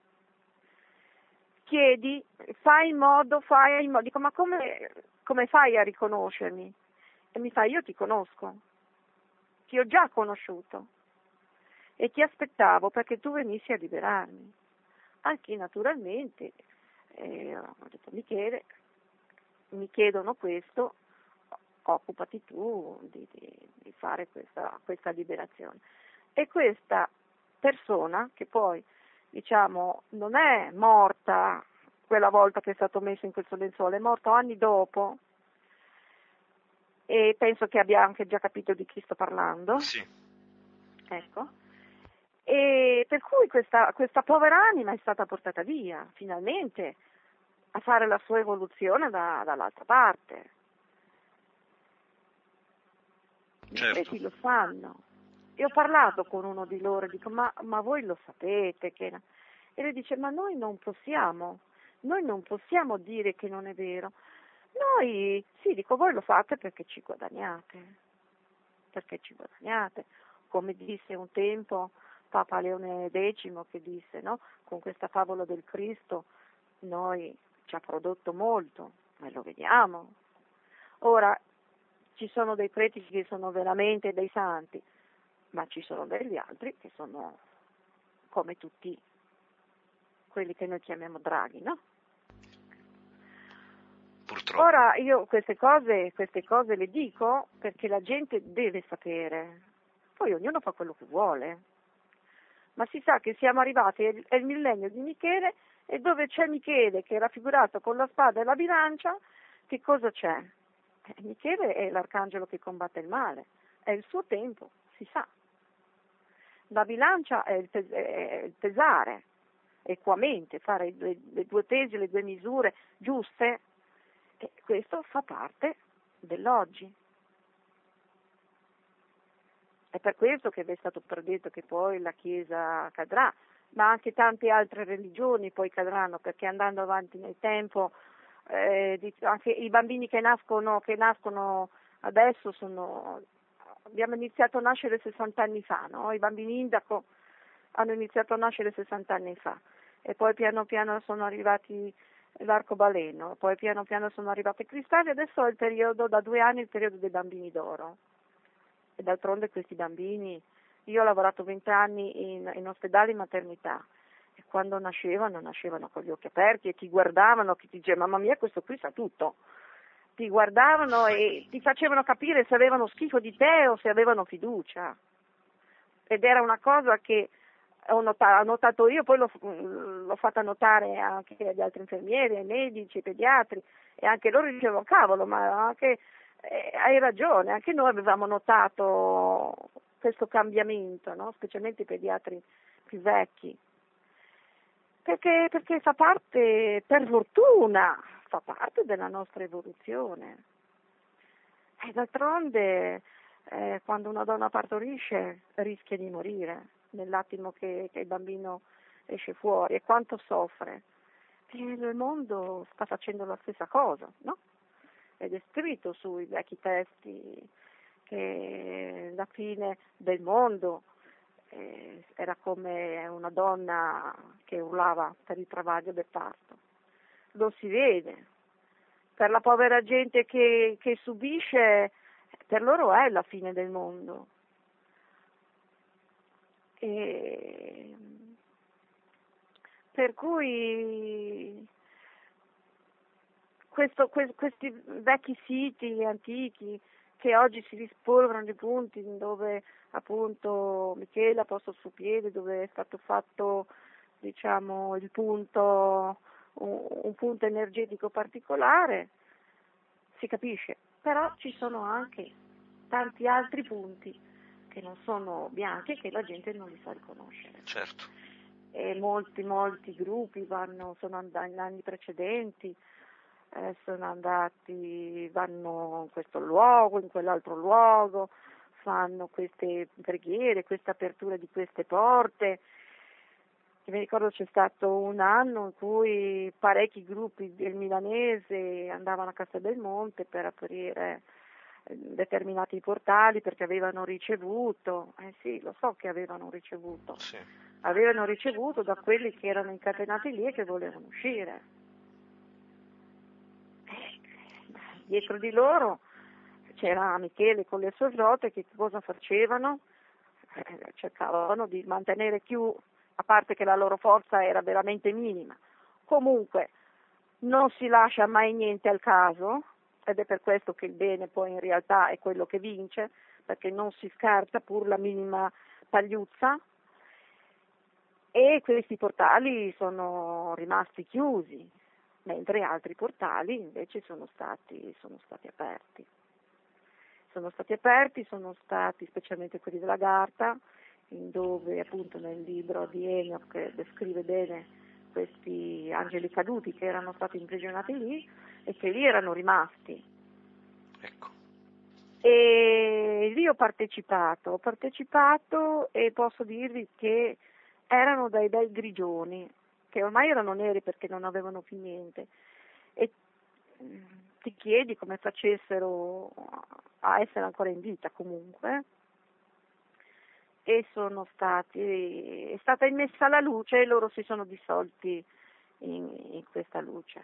Chiedi, fai in modo, fai in modo. Dico: ma come, come fai a riconoscermi? E mi fa: io ti conosco, ti ho già conosciuto e ti aspettavo perché tu venissi a liberarmi. Anche naturalmente, eh, ho detto: Michele, mi chiedono questo, occupati tu di, di, di fare questa, questa liberazione. E questa persona, che poi, diciamo, non è morta quella volta che è stato messo in questo lenzuolo, è morto anni dopo, e penso che abbia anche già capito di chi sto parlando. Sì. Ecco. E per cui questa, questa povera anima è stata portata via, finalmente, a fare la sua evoluzione da, dall'altra parte. Gli Certo. atleti lo sanno. E ho parlato con uno di loro e dico: ma, ma voi lo sapete che... E lei dice: ma noi non possiamo, noi non possiamo dire che non è vero. Noi, sì, dico, voi lo fate perché ci guadagnate, perché ci guadagnate. Come disse un tempo Papa Leone decimo, che disse, no? Con questa favola del Cristo noi ci ha prodotto molto, e lo vediamo. Ora, ci sono dei preti che sono veramente dei santi, ma ci sono degli altri che sono come tutti quelli che noi chiamiamo draghi, no? Purtroppo. Ora io queste cose, queste cose le dico perché la gente deve sapere, poi ognuno fa quello che vuole, ma si sa che siamo arrivati, è il millennio di Michele, e dove c'è Michele che è raffigurato con la spada e la bilancia, che cosa c'è? Eh, Michele è l'arcangelo che combatte il male, è il suo tempo, si sa. La bilancia è il, pes- è il pesare equamente, fare le, le due pesi, le due misure giuste, e questo fa parte dell'oggi. È per questo che vi è stato predetto che poi la Chiesa cadrà, ma anche tante altre religioni poi cadranno, perché andando avanti nel tempo, eh, anche i bambini che nascono, che nascono adesso sono, abbiamo iniziato a nascere sessanta anni fa, no? I bambini indaco hanno iniziato a nascere sessanta anni fa, e poi piano piano sono arrivati l'arcobaleno, poi piano piano sono arrivati i cristalli, adesso è il periodo, da due anni, il periodo dei bambini d'oro. E d'altronde questi bambini, io ho lavorato vent'anni in, in ospedale, in maternità, e quando nascevano, nascevano con gli occhi aperti, e ti guardavano, che ti diceva: mamma mia, questo qui sa tutto, ti guardavano e ti facevano capire se avevano schifo di te o se avevano fiducia. Ed era una cosa che ho notato, ho notato io, poi l'ho, l'ho fatta notare anche agli altri infermieri, ai medici, ai pediatri, e anche loro dicevano, cavolo, ma anche eh, hai ragione, anche noi avevamo notato questo cambiamento, no? Specialmente i pediatri più vecchi. Perché, perché fa parte, per fortuna, fa parte della nostra evoluzione. E d'altronde, eh, quando una donna partorisce, rischia di morire nell'attimo che, che il bambino esce fuori, e quanto soffre. E il mondo sta facendo la stessa cosa, no? Ed è scritto sui vecchi testi che la fine del mondo eh, era come una donna che urlava per il travaglio del parto. Lo si vede. Per la povera gente che, che subisce, per loro è la fine del mondo. E per cui questo, que, questi vecchi siti antichi che oggi si rispolverano di punti dove appunto Michele ha posto il suo piede, dove è stato fatto, diciamo, il punto, un, un punto energetico particolare, si capisce, però ci sono anche tanti altri punti che non sono bianchi e che la gente non li sa riconoscere. Certo. E molti, molti gruppi vanno, sono andati in anni precedenti, eh, sono andati, vanno in questo luogo, in quell'altro luogo, fanno queste preghiere, questa apertura di queste porte. Mi ricordo c'è stato un anno in cui parecchi gruppi del milanese andavano a Castelbelmonte per aprire determinati portali perché avevano ricevuto, eh sì, lo so che avevano ricevuto, sì. avevano ricevuto da quelli che erano incatenati lì e che volevano uscire. Eh, dietro di loro c'era Michele con le sue flotte che cosa facevano? Eh, cercavano di mantenere più, a parte che la loro forza era veramente minima. Comunque non si lascia mai niente al caso, ed è per questo che il bene poi in realtà è quello che vince, perché non si scarta pur la minima pagliuzza, e questi portali sono rimasti chiusi, mentre altri portali invece sono stati, sono stati aperti. Sono stati aperti, sono stati specialmente quelli della Garta, dove appunto nel libro di Enoch descrive bene questi angeli caduti che erano stati imprigionati lì e che lì erano rimasti. Ecco. E lì ho partecipato, ho partecipato e posso dirvi che erano dai bei grigioni, che ormai erano neri perché non avevano più niente, e ti chiedi come facessero a essere ancora in vita comunque, e sono stati, è stata immessa la luce e loro si sono dissolti in, in questa luce.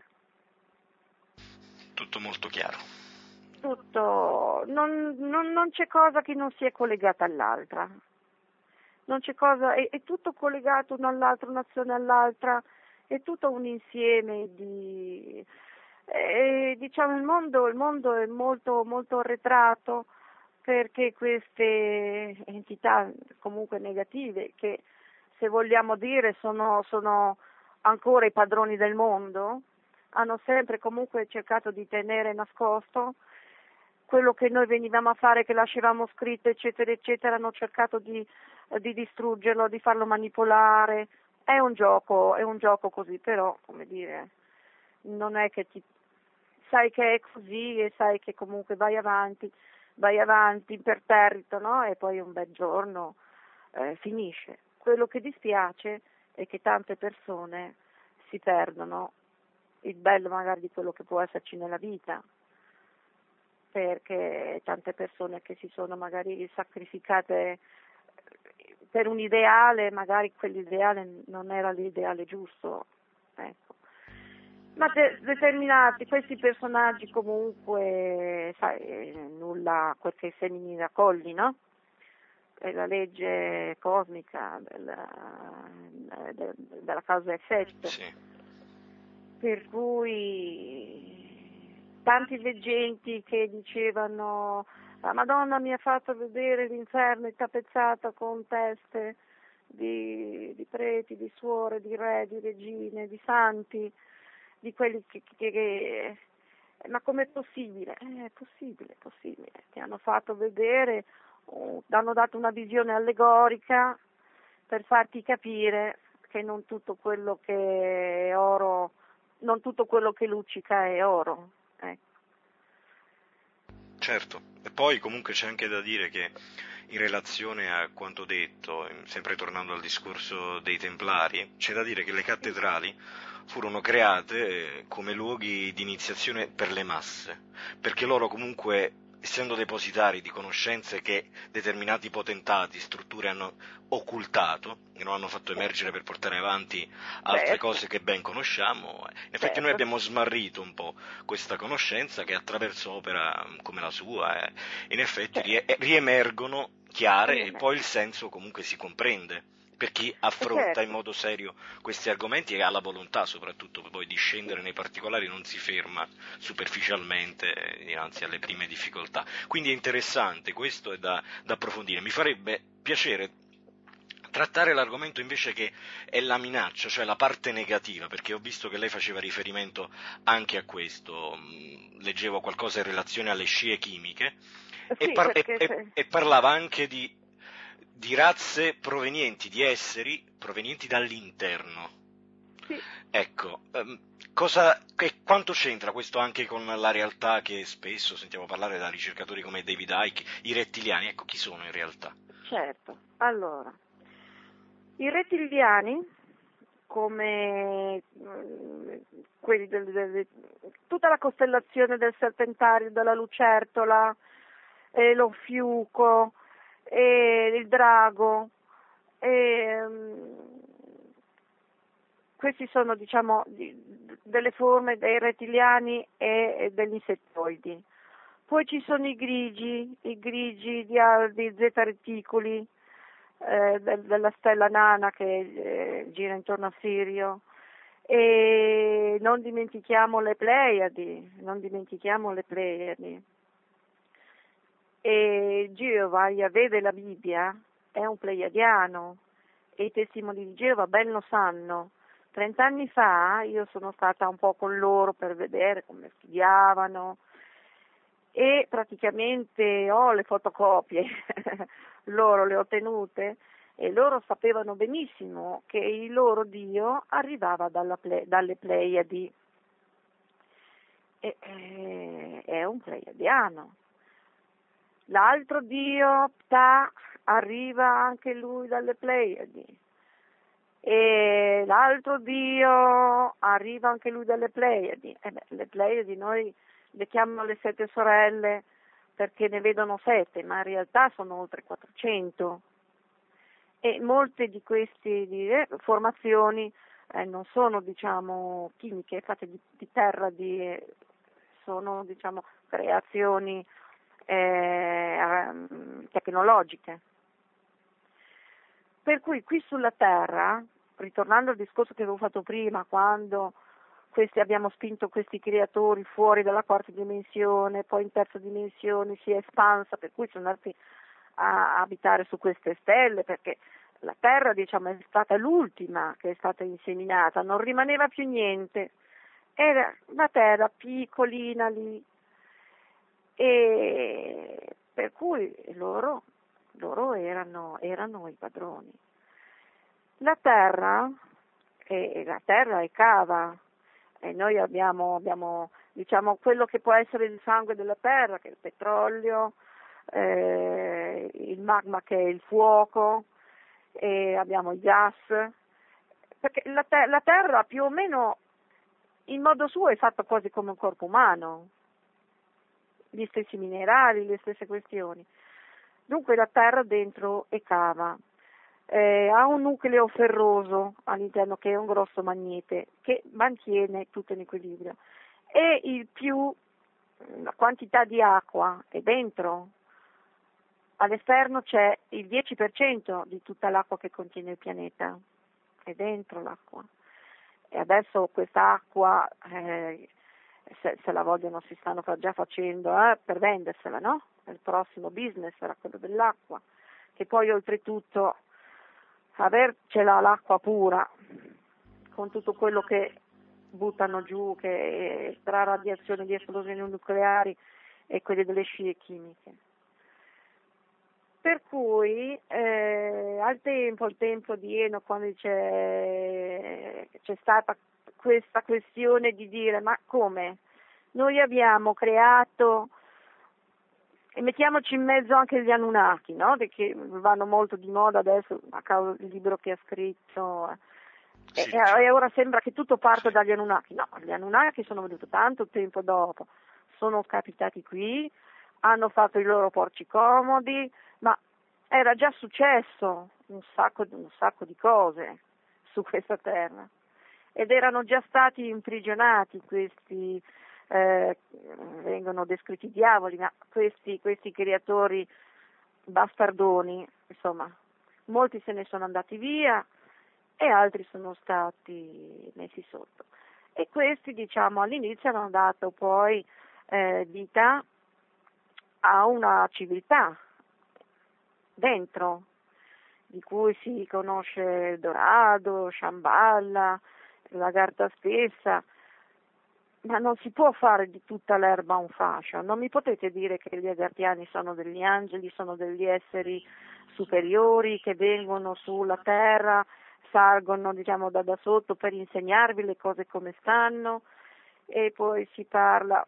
Tutto molto chiaro. Tutto, non, non, non c'è cosa che non sia collegata all'altra, non c'è cosa, è, è tutto collegato uno all'altro, un'azione all'altra, è tutto un insieme di, eh, diciamo il mondo, il mondo è molto, molto arretrato, perché queste entità comunque negative, che se vogliamo dire sono, sono ancora i padroni del mondo, hanno sempre comunque cercato di tenere nascosto quello che noi venivamo a fare, che lasciavamo scritto, eccetera, eccetera, hanno cercato di, di distruggerlo, di farlo manipolare. È un gioco, è un gioco così, però, come dire, non è che ti sai che è così e sai che comunque vai avanti, vai avanti imperterrito, no? E poi un bel giorno eh, finisce. Quello che dispiace è che tante persone si perdono il bello magari di quello che può esserci nella vita, perché tante persone che si sono magari sacrificate per un ideale, magari quell'ideale non era l'ideale giusto, ecco. Ma de- determinati, questi personaggi comunque, sai, nulla quel che semini raccogli, no? È la legge cosmica della, de- della causa-effetto. Sì. Per cui tanti veggenti che dicevano la Madonna mi ha fatto vedere l'inferno tappezzato con teste di, di preti, di suore, di re, di regine, di santi, di quelli che, che, che ma com'è possibile? Eh, è possibile, è possibile. Ti hanno fatto vedere, uh, hanno dato una visione allegorica per farti capire che non tutto quello che è oro, non tutto quello che luccica è oro. Ecco. Certo, e poi comunque c'è anche da dire che in relazione a quanto detto, sempre tornando al discorso dei Templari, c'è da dire che le cattedrali furono create come luoghi di iniziazione per le masse, perché loro comunque, essendo depositari di conoscenze che determinati potentati, strutture hanno occultato e non hanno fatto emergere per portare avanti altre Certo, cose che ben conosciamo, in effetti noi certo. abbiamo smarrito un po' questa conoscenza che attraverso opera come la sua eh, in effetti rie- Certo, riemergono chiare e poi il riemerge. senso comunque si comprende per chi E affronta in certo, modo serio questi argomenti e ha la volontà soprattutto poi di scendere nei particolari, non si ferma superficialmente eh, dinanzi alle prime difficoltà. Quindi è interessante, questo è da, da approfondire. Mi farebbe piacere trattare l'argomento invece che è la minaccia, cioè la parte negativa, perché ho visto che lei faceva riferimento anche a questo, mm, leggevo qualcosa in relazione alle scie chimiche e, sì, par- e- perché e- se- e parlava anche di, di razze provenienti, di esseri provenienti dall'interno. sì. Ecco, ehm, cosa, che- quanto c'entra questo anche con la realtà che spesso sentiamo parlare da ricercatori come David Icke, i rettiliani? Ecco, chi sono in realtà? Certo, allora, i rettiliani, come mm, quelli del, del- tutta la costellazione del Serpentario, della Lucertola, e lo Fiuco, e il Drago, e, mm, questi sono diciamo di- delle forme dei rettiliani e, e degli insettoidi. Poi ci sono i grigi, i grigi di, al- di zeta reticuli, eh, del- della stella nana che eh, gira intorno a Sirio. E non dimentichiamo le Pleiadi, non dimentichiamo le Pleiadi. E Geova, Yahweh della Bibbia, è un pleiadiano e i testimoni di Geova ben lo sanno. Trent'anni fa io sono stata un po' con loro per vedere come studiavano e praticamente ho le fotocopie, loro le ho tenute e loro sapevano benissimo che il loro Dio arrivava dalla ple- dalle Pleiadi e eh, è un pleiadiano. L'altro dio, Ptah, arriva anche lui dalle Pleiadi. E l'altro dio arriva anche lui dalle Pleiadi. E beh, le Pleiadi noi le chiamano le sette sorelle perché ne vedono sette, ma in realtà sono oltre quattrocento. E molte di queste di, eh, formazioni eh, non sono diciamo chimiche, fatte di, di terra, di, eh, sono diciamo creazioni eh, tecnologiche. Per cui qui sulla Terra, ritornando al discorso che avevo fatto prima, quando questi, abbiamo spinto questi creatori fuori dalla quarta dimensione, poi in terza dimensione si è espansa, per cui sono andati a abitare su queste stelle, perché la Terra diciamo è stata l'ultima che è stata inseminata, non rimaneva più niente, era una terra piccolina lì, e per cui loro, loro erano, erano i padroni. La terra, eh, la terra è cava e noi abbiamo, abbiamo diciamo quello che può essere il sangue della terra, che è il petrolio, eh, il magma che è il fuoco, e abbiamo il gas, perché la, te- la terra più o meno in modo suo è fatta quasi come un corpo umano, gli stessi minerali, le stesse questioni. Dunque la terra dentro è cava, eh, ha un nucleo ferroso all'interno che è un grosso magnete che mantiene tutto in equilibrio e il più, la quantità di acqua è dentro. All'esterno c'è il dieci per cento di tutta l'acqua che contiene il pianeta, è dentro l'acqua. E adesso quest'acqua eh, se, se la vogliono si stanno già facendo eh, per vendersela, no? Il prossimo business sarà quello dell'acqua, che poi oltretutto avercela l'acqua pura, con tutto quello che buttano giù, che tra radiazioni di esplosioni nucleari e quelle delle scie chimiche. Per cui eh, al tempo, al tempo di Eno, quando c'è, c'è stata questa questione di dire ma come? Noi abbiamo creato, e mettiamoci in mezzo anche gli Anunnaki, no? Che vanno molto di moda adesso a causa del libro che ha scritto, sì, e, e ora sembra che tutto parta sì. dagli Anunnaki. No, gli Anunnaki sono venuti tanto tempo dopo, sono capitati qui, hanno fatto i loro porci comodi, ma era già successo un sacco, un sacco di cose su questa terra ed erano già stati imprigionati questi, eh, vengono descritti diavoli, ma questi, questi creatori bastardoni, insomma, molti se ne sono andati via e altri sono stati messi sotto. E questi, diciamo, all'inizio hanno dato poi eh, vita a una civiltà dentro, di cui si conosce il Dorado, Shambhala, la Garta stessa, ma non si può fare di tutta l'erba un fascio. Non mi potete dire che gli agartiani sono degli angeli, sono degli esseri superiori che vengono sulla terra, salgono, diciamo, da, da sotto per insegnarvi le cose come stanno, e poi si parla.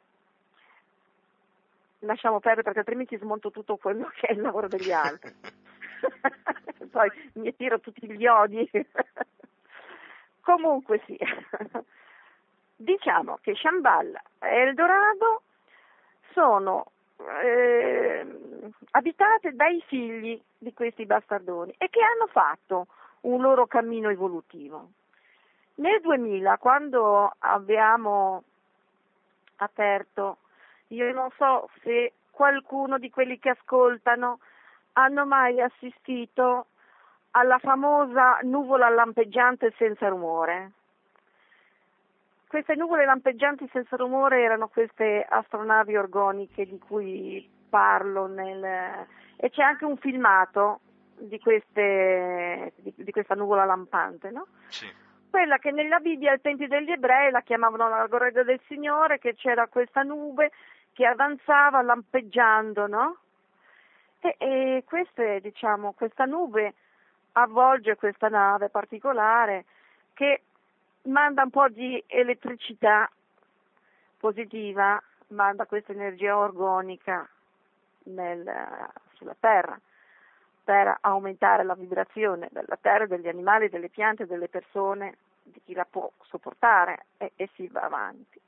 Lasciamo perdere, perché altrimenti smonto tutto quello che è il lavoro degli altri. Poi mi tiro tutti gli odi. Comunque sì. Diciamo che Shambhala e Eldorado sono eh, abitate dai figli di questi bastardoni e che hanno fatto un loro cammino evolutivo. Nel duemila, quando abbiamo aperto, io non so se qualcuno di quelli che ascoltano hanno mai assistito alla famosa nuvola lampeggiante senza rumore. Queste nuvole lampeggianti senza rumore erano queste astronavi organiche di cui parlo nel, e c'è anche un filmato di, queste, di, di questa nuvola lampante, no? Sì. Quella che nella Bibbia ai tempi degli ebrei la chiamavano la gloria del Signore, che c'era questa nube che avanzava lampeggiando, no? E, e queste, diciamo, questa nube avvolge questa nave particolare che manda un po' di elettricità positiva, manda questa energia organica nel, sulla terra per aumentare la vibrazione della terra, degli animali, delle piante, delle persone, di chi la può sopportare, e, e si va avanti.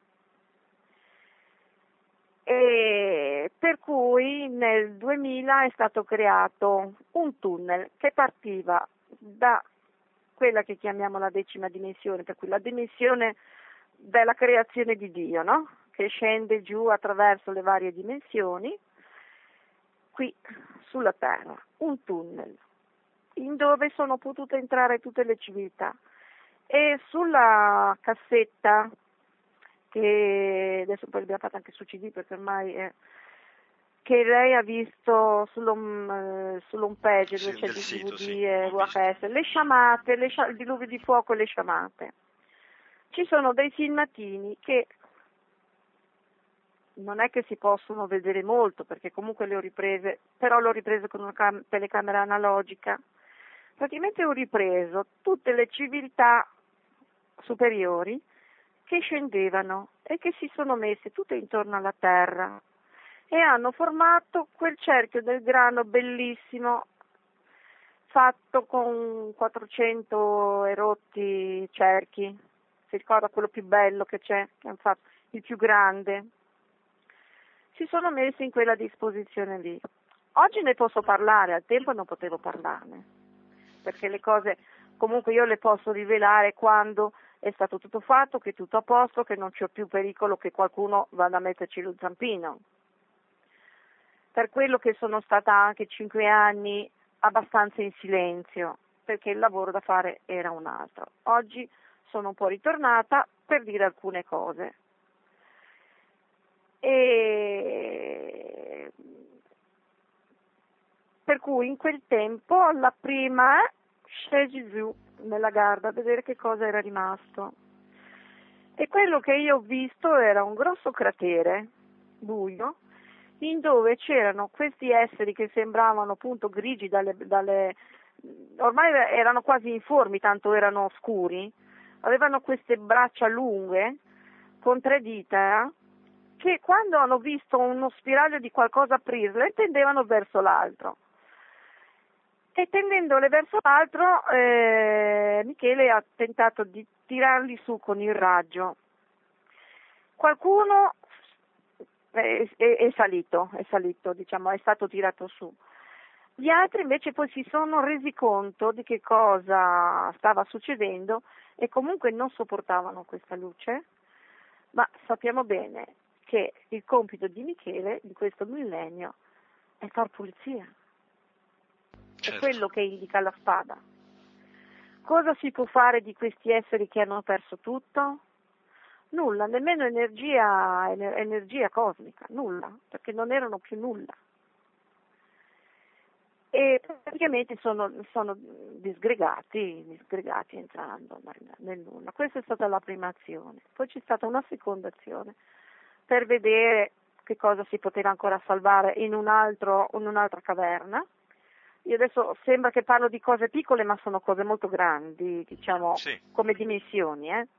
E per cui nel duemila è stato creato un tunnel che partiva da quella che chiamiamo la decima dimensione, per cui la dimensione della creazione di Dio, no? Che scende giù attraverso le varie dimensioni, qui sulla terra, un tunnel in dove sono potute entrare tutte le civiltà. E sulla cassetta, che adesso poi l'abbiamo fatta anche su C D perché ormai è, che lei ha visto sull'home, eh, sull'home page dove sì, c'è il D V D sito, sì, e V H S, le sciamate, le scia- il diluvio di fuoco e le sciamate. Ci sono dei filmatini che non è che si possono vedere molto, perché comunque le ho riprese, però le ho riprese con una cam- telecamera analogica. Praticamente ho ripreso tutte le civiltà superiori che scendevano e che si sono messe tutte intorno alla terra e hanno formato quel cerchio del grano bellissimo, fatto con quattrocento erotti cerchi. Si ricorda quello più bello che c'è, che hanno fatto, il più grande. Si sono messi in quella disposizione lì. Oggi ne posso parlare, al tempo non potevo parlarne, perché le cose comunque io le posso rivelare quando è stato tutto fatto, che è tutto a posto, che non c'è più pericolo che qualcuno vada a metterci lo zampino. Per quello che sono stata anche cinque anni abbastanza in silenzio, perché il lavoro da fare era un altro. Oggi sono un po' ritornata per dire alcune cose. E per cui in quel tempo la prima scesi giù nella Garda a vedere che cosa era rimasto. E quello che io ho visto era un grosso cratere buio in dove c'erano questi esseri che sembravano appunto grigi dalle, dalle ormai erano quasi informi, tanto erano scuri, avevano queste braccia lunghe con tre dita che quando hanno visto uno spiraglio di qualcosa aprirle tendevano verso l'altro. E tendendole verso l'altro, eh, Michele ha tentato di tirarli su con il raggio. Qualcuno è, è, è salito, è salito, diciamo, è stato tirato su. Gli altri invece poi si sono resi conto di che cosa stava succedendo e comunque non sopportavano questa luce, ma sappiamo bene che il compito di Michele di questo millennio è far pulizia. Certo. È quello che indica la spada. Cosa si può fare di questi esseri che hanno perso tutto? Nulla, nemmeno energia, ener- energia cosmica, nulla, perché non erano più nulla. E praticamente sono, sono disgregati, disgregati entrando nel nulla. Questa è stata la prima azione. Poi c'è stata una seconda azione per vedere che cosa si poteva ancora salvare in, un altro, in un'altra caverna. Io adesso sembra che parlo di cose piccole, ma sono cose molto grandi, diciamo, sì, come dimensioni. Eh?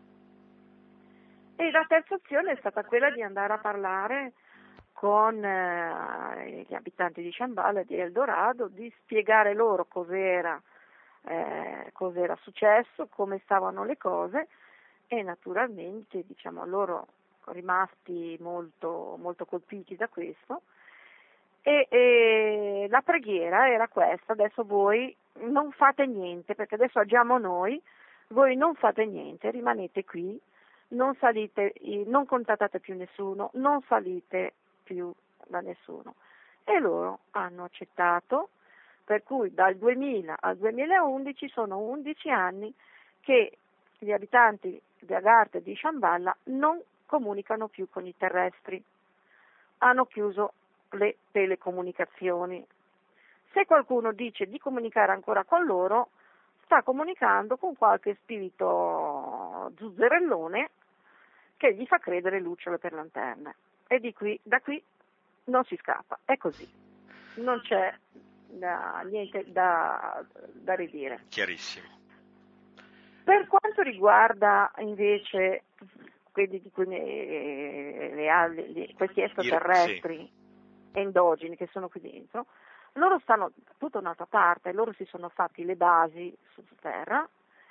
E la terza azione è stata quella di andare a parlare con eh, gli abitanti di Shambhala e di Eldorado, di spiegare loro cos'era, eh, cos'era successo, come stavano le cose e naturalmente, diciamo, loro rimasti molto, molto colpiti da questo. E, e la preghiera era questa: adesso voi non fate niente, perché adesso agiamo noi, voi non fate niente, rimanete qui, non salite, non contattate più nessuno, non salite più da nessuno. E loro hanno accettato, per cui dal duemila al duemilaundici sono undici anni che gli abitanti di Agartha e di Shambhala non comunicano più con i terrestri, hanno chiuso le telecomunicazioni. Se qualcuno dice di comunicare ancora con loro, sta comunicando con qualche spirito zuzzerellone che gli fa credere lucciole per lanterne. E di qui, da qui non si scappa, è così. Non c'è da, niente da, da ridire. Chiarissimo. Per quanto riguarda invece quelli di cui ne, le, le, questi extraterrestri, sì, endogeni che sono qui dentro, loro stanno da tutta un'altra parte, loro si sono fatti le basi sottoterra,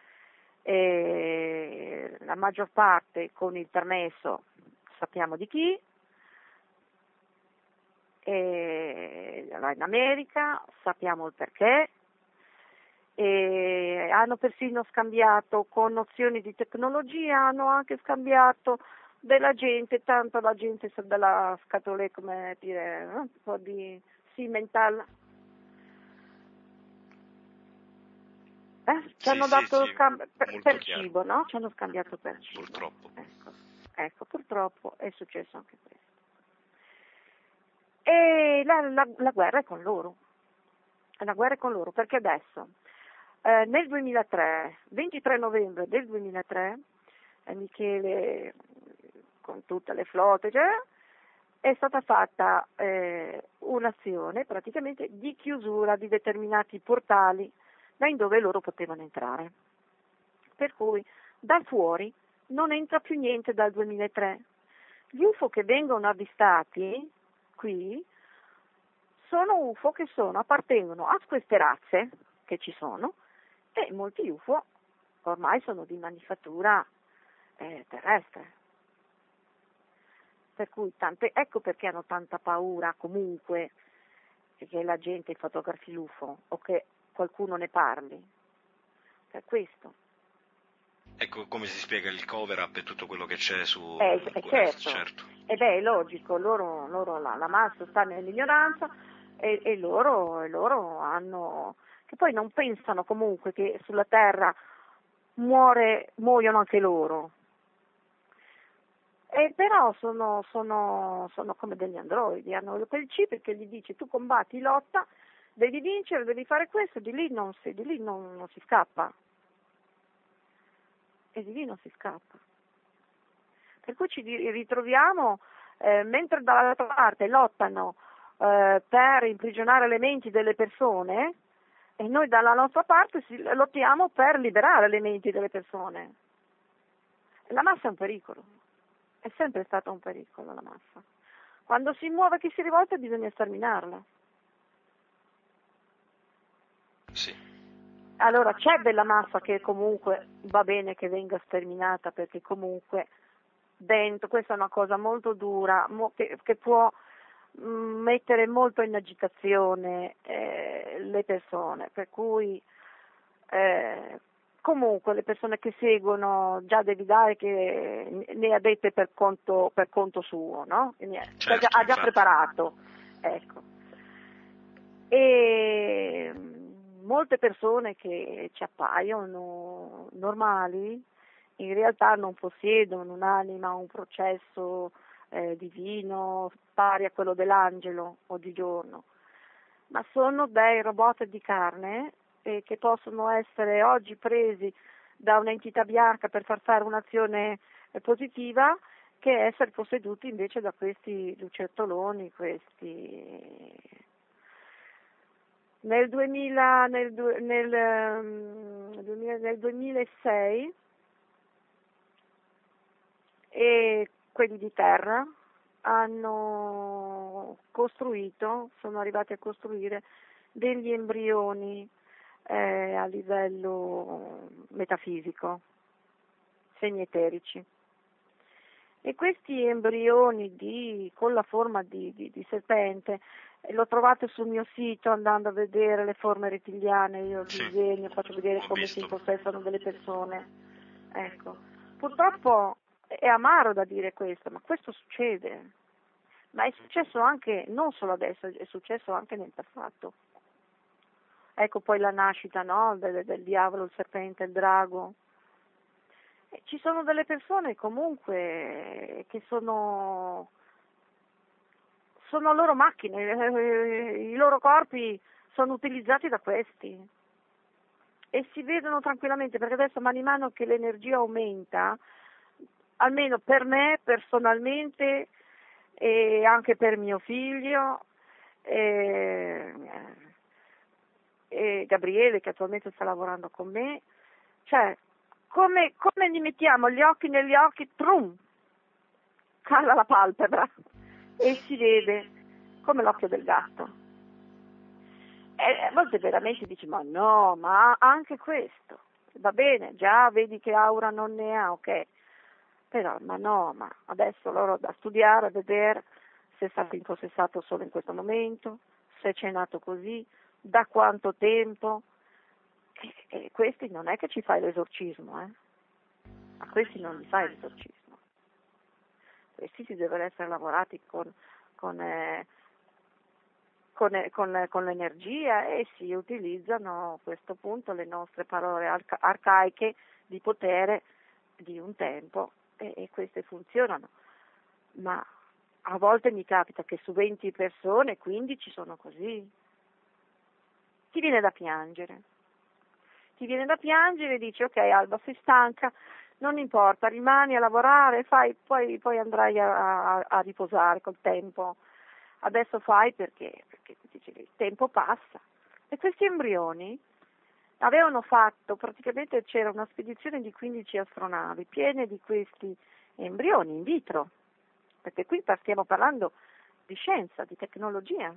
e la maggior parte con il permesso sappiamo di chi, e in America sappiamo il perché, e hanno persino scambiato con nozioni di tecnologia, hanno anche scambiato della gente, tanto la gente sa della scatole, come dire, un po' di cimental. Eh? Ci sì, hanno sì, dato sì, scamb- per, per cibo, no? Ci hanno scambiato per cibo. Purtroppo. Ecco, ecco, purtroppo è successo anche questo. E la, la, la guerra è con loro. La guerra è con loro, perché adesso, eh, nel duemilatré, ventitré novembre del duemilatré, eh, Michele, con tutte le flotte, cioè, è stata fatta eh, un'azione praticamente di chiusura di determinati portali da in dove loro potevano entrare. Per cui da fuori non entra più niente dal duemilatré. Gli U F O che vengono avvistati qui sono U F O che sono, appartengono a queste razze che ci sono, e molti U F O ormai sono di manifattura eh, terrestre. Per cui tante, ecco perché hanno tanta paura comunque che la gente fotografi l'U F O o che qualcuno ne parli. Per questo. Ecco come si spiega il cover-up e tutto quello che c'è su Eh, eh, West, certo. certo. E beh, è logico, loro, loro la, la massa sta nell'ignoranza e, e, loro, e loro hanno, che poi non pensano comunque che sulla terra muore, muoiono anche loro. E però sono, sono, sono come degli androidi, hanno quel chip che gli dice tu combatti, lotta, devi vincere, devi fare questo, di lì non si, di lì non, non si scappa. E di lì non si scappa. Per cui ci ritroviamo, eh, mentre dall'altra parte lottano eh, per imprigionare le menti delle persone, e noi dalla nostra parte si, lottiamo per liberare le menti delle persone. La massa è un pericolo, è sempre stata un pericolo la massa. Quando si muove, chi si rivolta, bisogna sterminarla. Sì. Allora c'è della massa che comunque va bene che venga sterminata, perché comunque dentro, questa è una cosa molto dura, mo, che, che può mh, mettere molto in agitazione eh, le persone, per cui eh, comunque le persone che seguono già devi dare che ne ha dette per conto, per conto suo, no? Certo, ha già, ha già infatti. preparato, ecco. E molte persone che ci appaiono normali in realtà non possiedono un'anima, un processo eh, divino pari a quello dell'angelo oggigiorno, ma sono dei robot di carne eh, che possono essere oggi presi da un'entità bianca per far fare un'azione eh, positiva, che essere posseduti invece da questi lucertoloni, questi. Nel, duemila, nel, nel, nel duemilasei e quelli di terra hanno costruito, sono arrivati a costruire degli embrioni eh, a livello metafisico, semieterici. E questi embrioni di, con la forma di, di, di serpente, eh, l'ho trovato sul mio sito andando a vedere le forme rettiliane, io Sì, disegno, faccio vedere ho come visto. si impossessano delle persone. Ecco, purtroppo è amaro da dire questo, ma questo succede. Ma è successo anche, non solo adesso, è successo anche nel passato. Ecco poi la nascita, no, del, del diavolo, il serpente, il drago. Ci sono delle persone comunque che sono, sono loro macchine, i loro corpi sono utilizzati da questi e si vedono tranquillamente, perché adesso man mano che l'energia aumenta, almeno per me personalmente e anche per mio figlio e, e Gabriele che attualmente sta lavorando con me, cioè Come, come gli mettiamo gli occhi negli occhi, trum, cala la palpebra e si vede come l'occhio del gatto. E a volte veramente dici, ma no, ma anche questo, va bene, già vedi che aura non ne ha, ok, però ma no, ma adesso loro da studiare, a vedere se è stato impossessato solo in questo momento, se c'è nato così, da quanto tempo. E, e questi non è che ci fai l'esorcismo, eh? A questi non li fai l'esorcismo. Questi si devono essere lavorati con, con, eh, con, eh, con, con l'energia e si utilizzano a questo punto le nostre parole arca- arcaiche di potere di un tempo e, e queste funzionano. Ma a volte mi capita che su venti persone quindici sono così. Ti viene da piangere. Ti viene da piangere e dici ok Alba sei stanca, non importa, rimani a lavorare, fai, poi, poi andrai a, a, a riposare col tempo, adesso fai perché, perché dici, il tempo passa. E questi embrioni avevano fatto, praticamente c'era una spedizione di quindici astronavi piene di questi embrioni in vitro, perché qui stiamo parlando di scienza, di tecnologia.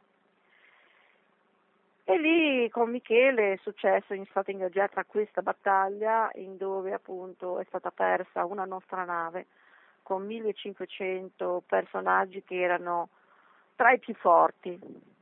E lì con Michele è successo, è stata ingaggiata questa battaglia in dove appunto è stata persa una nostra nave con millecinquecento personaggi che erano tra i più forti.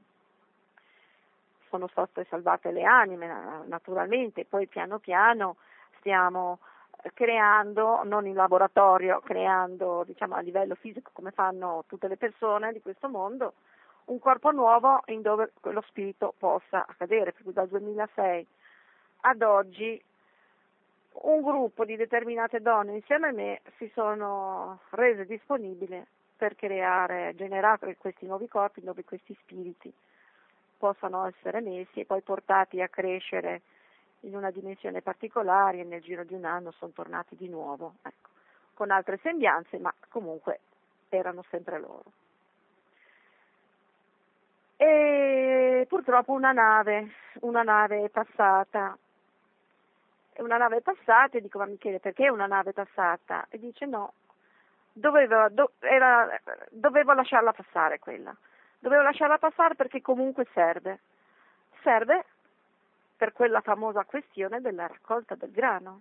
Sono state salvate le anime naturalmente, poi piano piano stiamo creando, non in laboratorio, creando diciamo a livello fisico come fanno tutte le persone di questo mondo, un corpo nuovo in dove lo spirito possa accadere, per cui dal duemilasei ad oggi un gruppo di determinate donne insieme a me si sono rese disponibili per creare, generare questi nuovi corpi dove questi spiriti possano essere messi e poi portati a crescere in una dimensione particolare, e nel giro di un anno sono tornati di nuovo, ecco, con altre sembianze, ma comunque erano sempre loro. E purtroppo una nave, una nave è passata, una nave è passata e dico, ma Michele, perché una nave è passata? E dice no, dovevo, do, era, dovevo lasciarla passare quella, dovevo lasciarla passare perché comunque serve, serve per quella famosa questione della raccolta del grano.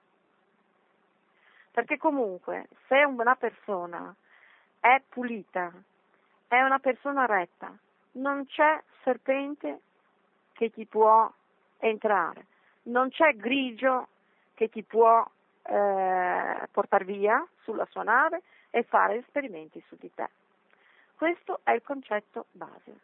Perché comunque se una persona è pulita, è una persona retta, non c'è serpente che ti può entrare, non c'è grigio che ti può eh, portare via sulla sua nave e fare esperimenti su di te. Questo è il concetto base.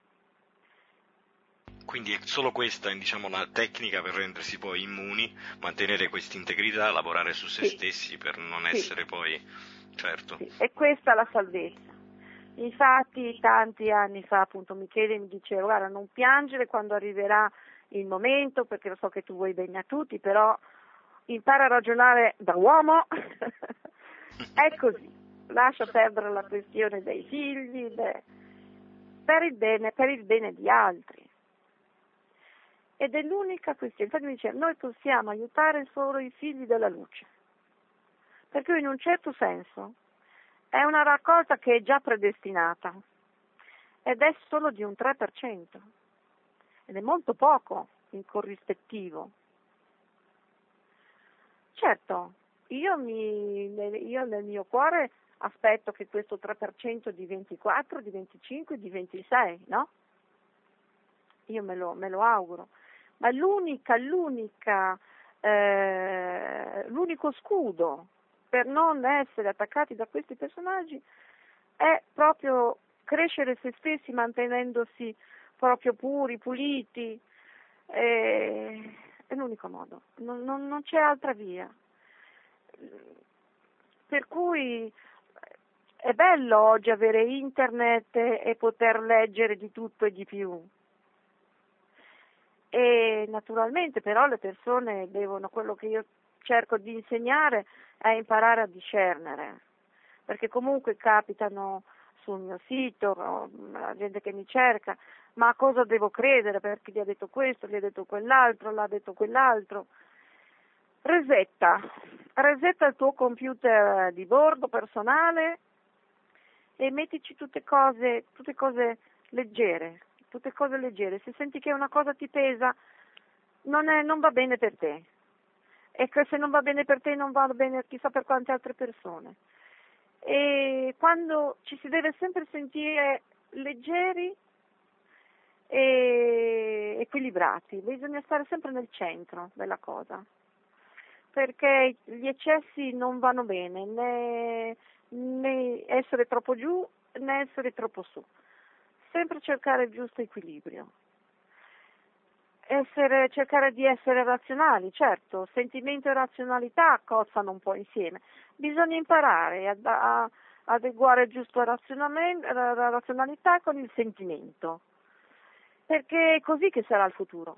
Quindi è solo questa, diciamo, la tecnica per rendersi poi immuni, mantenere questa integrità, lavorare su se sì. stessi per non sì. essere poi, certo. Sì. E questa è la salvezza. Infatti tanti anni fa appunto Michele mi diceva, guarda, non piangere quando arriverà il momento, perché lo so che tu vuoi bene a tutti, però impara a ragionare da uomo. È così, lascia perdere la questione dei figli, beh, per il bene, per il bene di altri. Ed è l'unica questione. Infatti mi diceva, noi possiamo aiutare solo i figli della luce, perché in un certo senso è una raccolta che è già predestinata ed è solo di un tre per cento ed è molto poco in corrispettivo. Certo, io, mi, io nel mio cuore aspetto che questo tre per cento diventi quattro, di venticinque, di ventisei, no? Io me lo, me lo auguro. Ma l'unica, l'unica, eh, l'unico scudo per non essere attaccati da questi personaggi è proprio crescere se stessi mantenendosi proprio puri, puliti, eh, è l'unico modo, non, non, non c'è altra via. Per cui è bello oggi avere internet e poter leggere di tutto e di più. E naturalmente però le persone devono, quello che io cerco di insegnare è imparare a discernere, perché comunque capitano sul mio sito la gente che mi cerca, ma a cosa devo credere, perché gli ha detto questo, gli ha detto quell'altro, l'ha detto quell'altro. Resetta, resetta il tuo computer di bordo personale e mettici tutte cose, tutte cose leggere, tutte cose leggere. Se senti che una cosa ti pesa, non, è, non va bene per te. E che se non va bene per te, non va bene chissà per quante altre persone. E quando ci si deve sempre sentire leggeri e equilibrati, bisogna stare sempre nel centro della cosa, perché gli eccessi non vanno bene, né, né essere troppo giù né essere troppo su. Sempre cercare il giusto equilibrio. Essere, cercare di essere razionali, certo, sentimento e razionalità cozzano un po' insieme. Bisogna imparare ad a, adeguare il giusto razionamento, la, la razionalità con il sentimento, perché è così che sarà il futuro.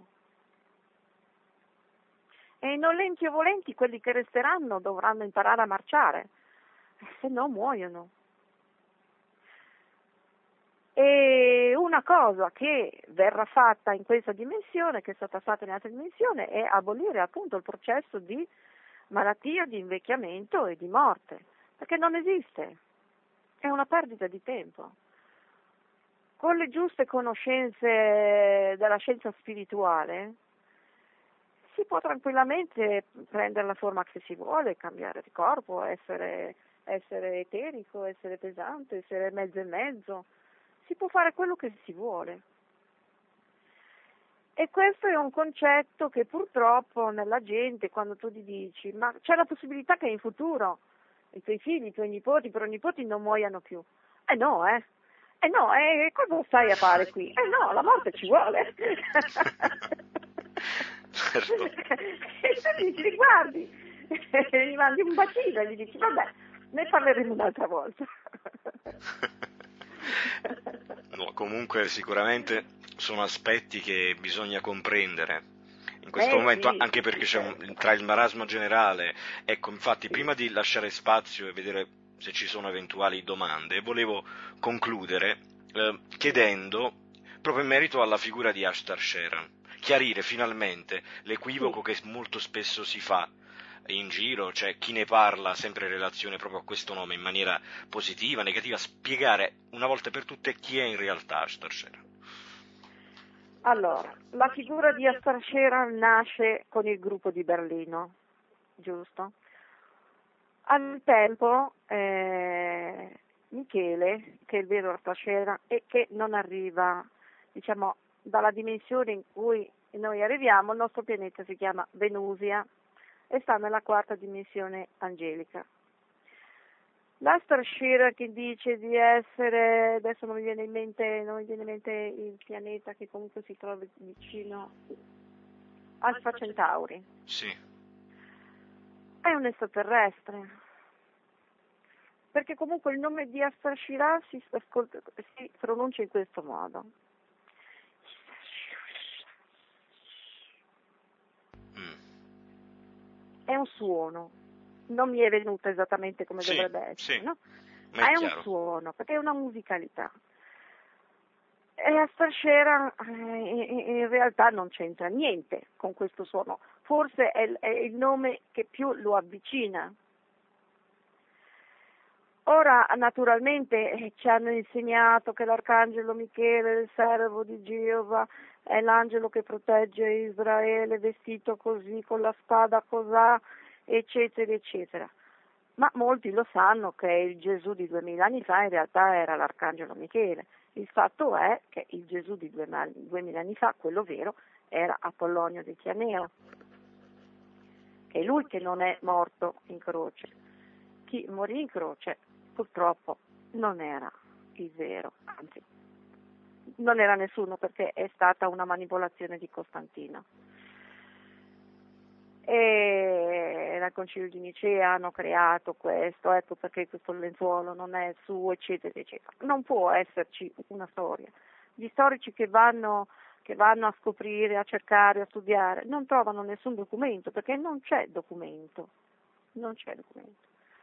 E non lenti o volenti quelli che resteranno dovranno imparare a marciare, se no muoiono. E una cosa che verrà fatta in questa dimensione, che è stata fatta in altre dimensioni, è abolire appunto il processo di malattia, di invecchiamento e di morte, perché non esiste, è una perdita di tempo. Con le giuste conoscenze della scienza spirituale si può tranquillamente prendere la forma che si vuole, cambiare di corpo, essere, essere eterico, essere pesante, essere mezzo e mezzo. Si può fare quello che si vuole. E questo è un concetto che purtroppo nella gente, quando tu gli dici, ma c'è la possibilità che in futuro i tuoi figli, i tuoi nipoti, i pronipoti non muoiano più. Eh no, eh. Eh no, eh, cosa stai a fare qui? Eh no, la morte ci vuole. Certo. E tu gli dici, guardi, gli mandi un bacino e gli dici, vabbè, ne parleremo un'altra volta. No, comunque sicuramente sono aspetti che bisogna comprendere in questo Eh momento, sì, anche perché sì, c'è un, certo. tra il marasma generale, ecco, infatti, Sì, prima di lasciare spazio e vedere se ci sono eventuali domande, volevo concludere eh, sì, chiedendo, proprio in merito alla figura di Ashtar Sheran, chiarire finalmente sì. l'equivoco che molto spesso si fa in giro, cioè chi ne parla sempre in relazione proprio a questo nome in maniera positiva, negativa, spiegare una volta per tutte chi è in realtà Ashtar Sheran. Allora, la figura di Ashtar Sheran nasce con il gruppo di Berlino, giusto? Al tempo eh, Michele, che è il vero Ashtar Sheran e che non arriva, diciamo, dalla dimensione in cui noi arriviamo, il nostro pianeta si chiama Venusia e sta nella quarta dimensione angelica. L'Ashtar Sheran che dice di essere, adesso non mi viene in mente, non mi viene in mente il pianeta che comunque si trova vicino, Alfa Centauri, Sì. è un extraterrestre, perché comunque il nome di Ashtar Sheran si, ascolta, si pronuncia in questo modo. Mm. È un suono, non mi è venuto esattamente come Sì, dovrebbe essere, sì, no? ma è Ma è un chiaro. suono, perché è una musicalità. E Ashtar Sheran eh, in realtà non c'entra niente con questo suono, forse è, è il nome che più lo avvicina. Ora naturalmente eh, ci hanno insegnato che l'arcangelo Michele, il servo di Geova, è l'angelo che protegge Israele vestito così, con la spada cosà, eccetera, eccetera. Ma molti lo sanno che il Gesù di duemila anni fa in realtà era l'arcangelo Michele. Il fatto è che il Gesù di duemila anni fa, quello vero, era Apollonio di Tianeo, che è lui che non è morto in croce. Chi morì in croce purtroppo non era il vero, anzi non era nessuno perché è stata una manipolazione di Costantino. E dal Concilio di Nicea hanno creato questo, ecco perché questo lenzuolo non è suo, eccetera, eccetera. Non può esserci una storia. Gli storici che vanno, che vanno a scoprire, a cercare, a studiare, non trovano nessun documento, perché non c'è documento, non c'è documento.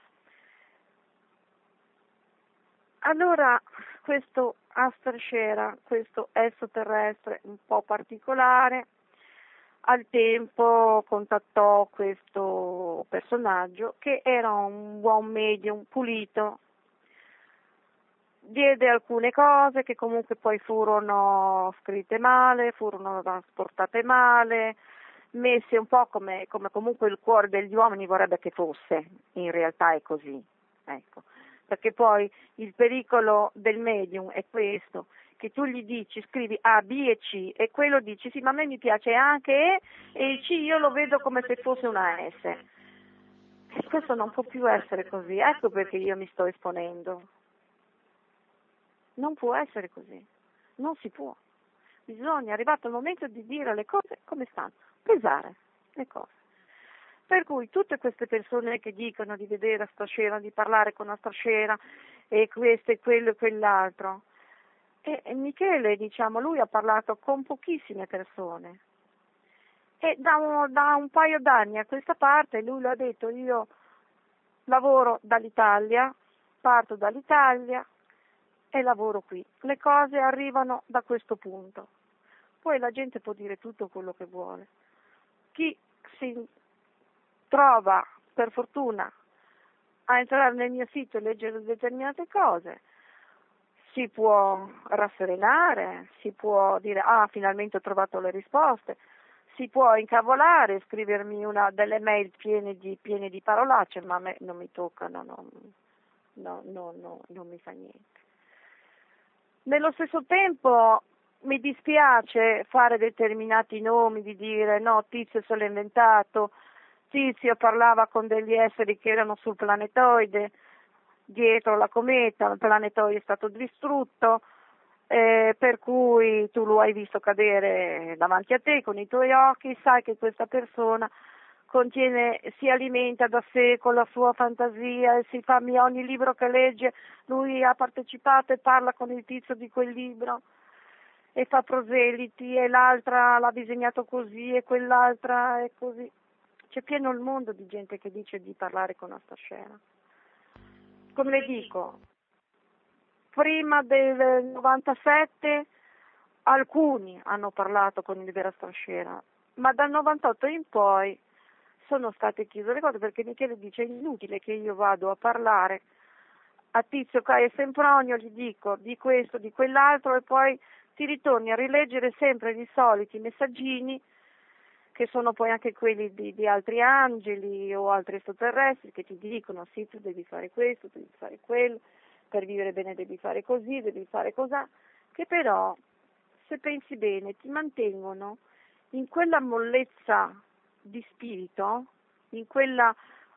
Allora, questo Ashtar Sheran, questo extraterrestre un po' particolare, al tempo contattò questo personaggio che era un buon medium pulito, diede alcune cose che comunque poi furono scritte male, furono trasportate male, messe un po' come, come comunque il cuore degli uomini vorrebbe che fosse, in realtà è così, ecco. Perché poi il pericolo del medium è questo, che tu gli dici scrivi A, B e C e quello dici sì ma a me mi piace anche E e il C io lo vedo come se fosse una S. E questo non può più essere così, ecco perché io mi sto esponendo. Non può essere così, non si può. Bisogna, è arrivato il momento di dire le cose come stanno, pesare le cose. Per cui tutte queste persone che dicono di vedere Ashtar Sheran, di parlare con Ashtar Sheran e questo e quello e quell'altro, e, e Michele, diciamo, lui ha parlato con pochissime persone e da un, da un paio d'anni a questa parte lui lo ha detto, io lavoro dall'Italia, parto dall'Italia e lavoro qui. Le cose arrivano da questo punto. Poi la gente può dire tutto quello che vuole. Chi si trova per fortuna a entrare nel mio sito e leggere determinate cose, si può rasserenare, si può dire ah finalmente ho trovato le risposte, si può incavolare, scrivermi una, delle mail piene di, piene di parolacce, ma a me non mi toccano, non, no, no, no, non mi fa niente. Nello stesso tempo mi dispiace fare determinati nomi, di dire no, Tizio se l'ha inventato, Tizio parlava con degli esseri che erano sul planetoide, dietro la cometa, il planetoide è stato distrutto, eh, per cui tu lo hai visto cadere davanti a te con i tuoi occhi, sai che questa persona contiene, si alimenta da sé con la sua fantasia e si fa ogni libro che legge, lui ha partecipato e parla con il tizio di quel libro e fa proseliti e l'altra l'ha disegnato così e quell'altra è così. C'è pieno il mondo di gente che dice di parlare con Astascena. Come le dico, prima del novantasette alcuni hanno parlato con il vero Astascena, ma dal novantotto in poi sono state chiuse le cose, perché Michele dice: è inutile che io vado a parlare a Tizio, Caio e Sempronio, gli dico di questo, di quell'altro, e poi ti ritorni a rileggere sempre i soliti messaggini, che sono poi anche quelli di, di altri angeli o altri extraterrestri, che ti dicono: sì, tu devi fare questo, devi fare quello, per vivere bene devi fare così, devi fare cos'ha, che però, se pensi bene, ti mantengono in quella mollezza di spirito, in quella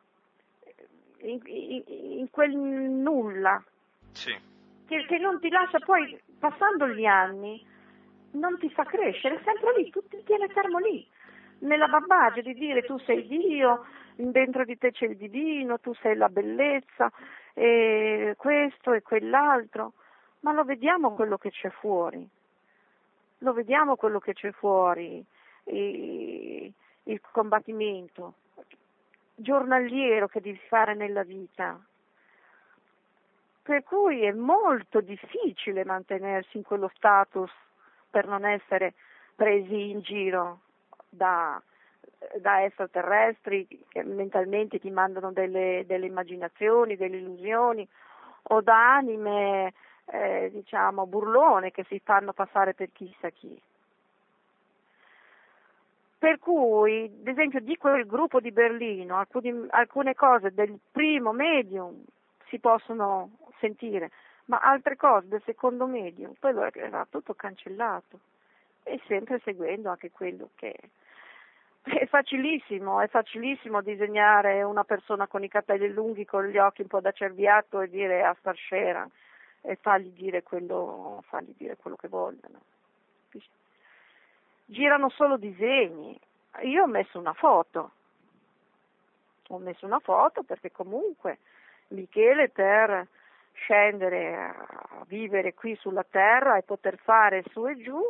in, in, in quel nulla, Sì. che, che non ti lascia poi, passando gli anni, non ti fa crescere, è sempre lì, tu ti tieni fermo lì, nella babbagia di dire: tu sei Dio, dentro di te c'è il divino, tu sei la bellezza, e questo e quell'altro, ma lo vediamo quello che c'è fuori, lo vediamo quello che c'è fuori, e il combattimento giornaliero che devi fare nella vita, per cui è molto difficile mantenersi in quello status per non essere presi in giro da, da extraterrestri che mentalmente ti mandano delle, delle immaginazioni, delle illusioni, o da anime eh, diciamo burlone che si fanno passare per chissà chi. Per cui, ad esempio, di quel gruppo di Berlino, alcuni, alcune cose del primo medium si possono sentire, ma altre cose del secondo medium, quello era tutto cancellato, e sempre seguendo anche quello che è facilissimo, è facilissimo disegnare una persona con i capelli lunghi, con gli occhi un po' da cerbiato, e dire Astascena, e fargli dire quello, fargli dire quello che vogliono. Girano solo disegni. Io ho messo una foto, ho messo una foto perché comunque Michele, per scendere a vivere qui sulla terra e poter fare su e giù,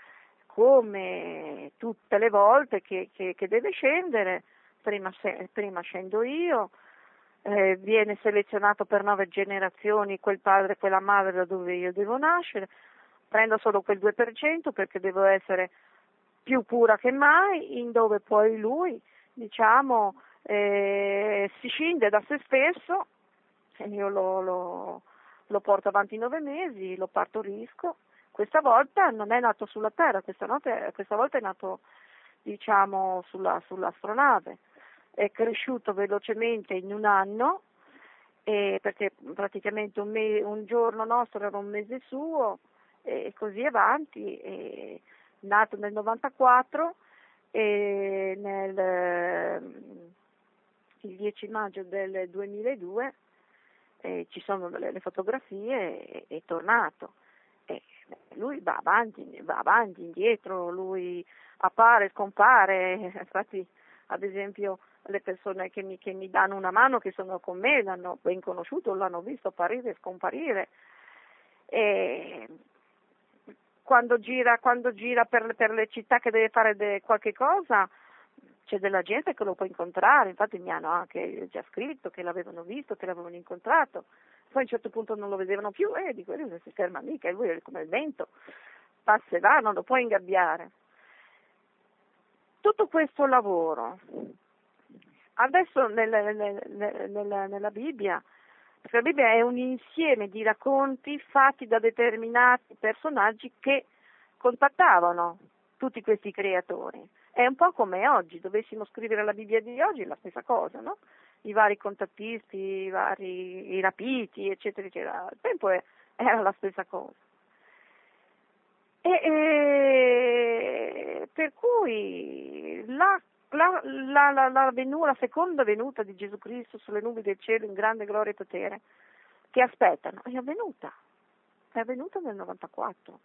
come tutte le volte che, che, che deve scendere, prima, prima scendo io, eh, viene selezionato per nove generazioni quel padre e quella madre da dove io devo nascere, prendo solo quel due per cento perché devo essere più pura che mai, in dove poi lui, diciamo, eh, si scinde da se stesso, e io lo, lo, lo porto avanti nove mesi, lo partorisco. Questa volta non è nato sulla Terra, questa, notte, questa volta è nato, diciamo, sulla, sull'astronave. È cresciuto velocemente in un anno, eh, perché praticamente un, me- un giorno nostro era un mese suo, e così avanti. E, nato nel novantaquattro, e nel il dieci maggio del duemiladue eh, ci sono le, le fotografie, e è tornato. E lui va avanti, va avanti, indietro, lui appare, scompare, infatti ad esempio le persone che mi, che mi danno una mano, che sono con me, l'hanno ben conosciuto, l'hanno visto apparire e scomparire. E quando gira, quando gira per, per le città che deve fare de, qualche cosa, c'è della gente che lo può incontrare, infatti mi hanno anche già scritto che l'avevano visto, che l'avevano incontrato, poi a un certo punto non lo vedevano più, e di quello non si ferma mica, e lui è come il vento, passa e va, non lo puoi ingabbiare. Tutto questo lavoro, adesso nel, nel, nel, nella, nella Bibbia, perché la Bibbia è un insieme di racconti fatti da determinati personaggi che contattavano tutti questi creatori. È un po' come oggi, dovessimo scrivere la Bibbia di oggi, è la stessa cosa, no? I vari contattisti, i vari i rapiti, eccetera, eccetera. Al tempo è, era la stessa cosa. E, e, per cui la La, la, la, la, venuta, la seconda venuta di Gesù Cristo sulle nubi del cielo in grande gloria e potere, che aspettano, è avvenuta. È venuto nel novantaquattro.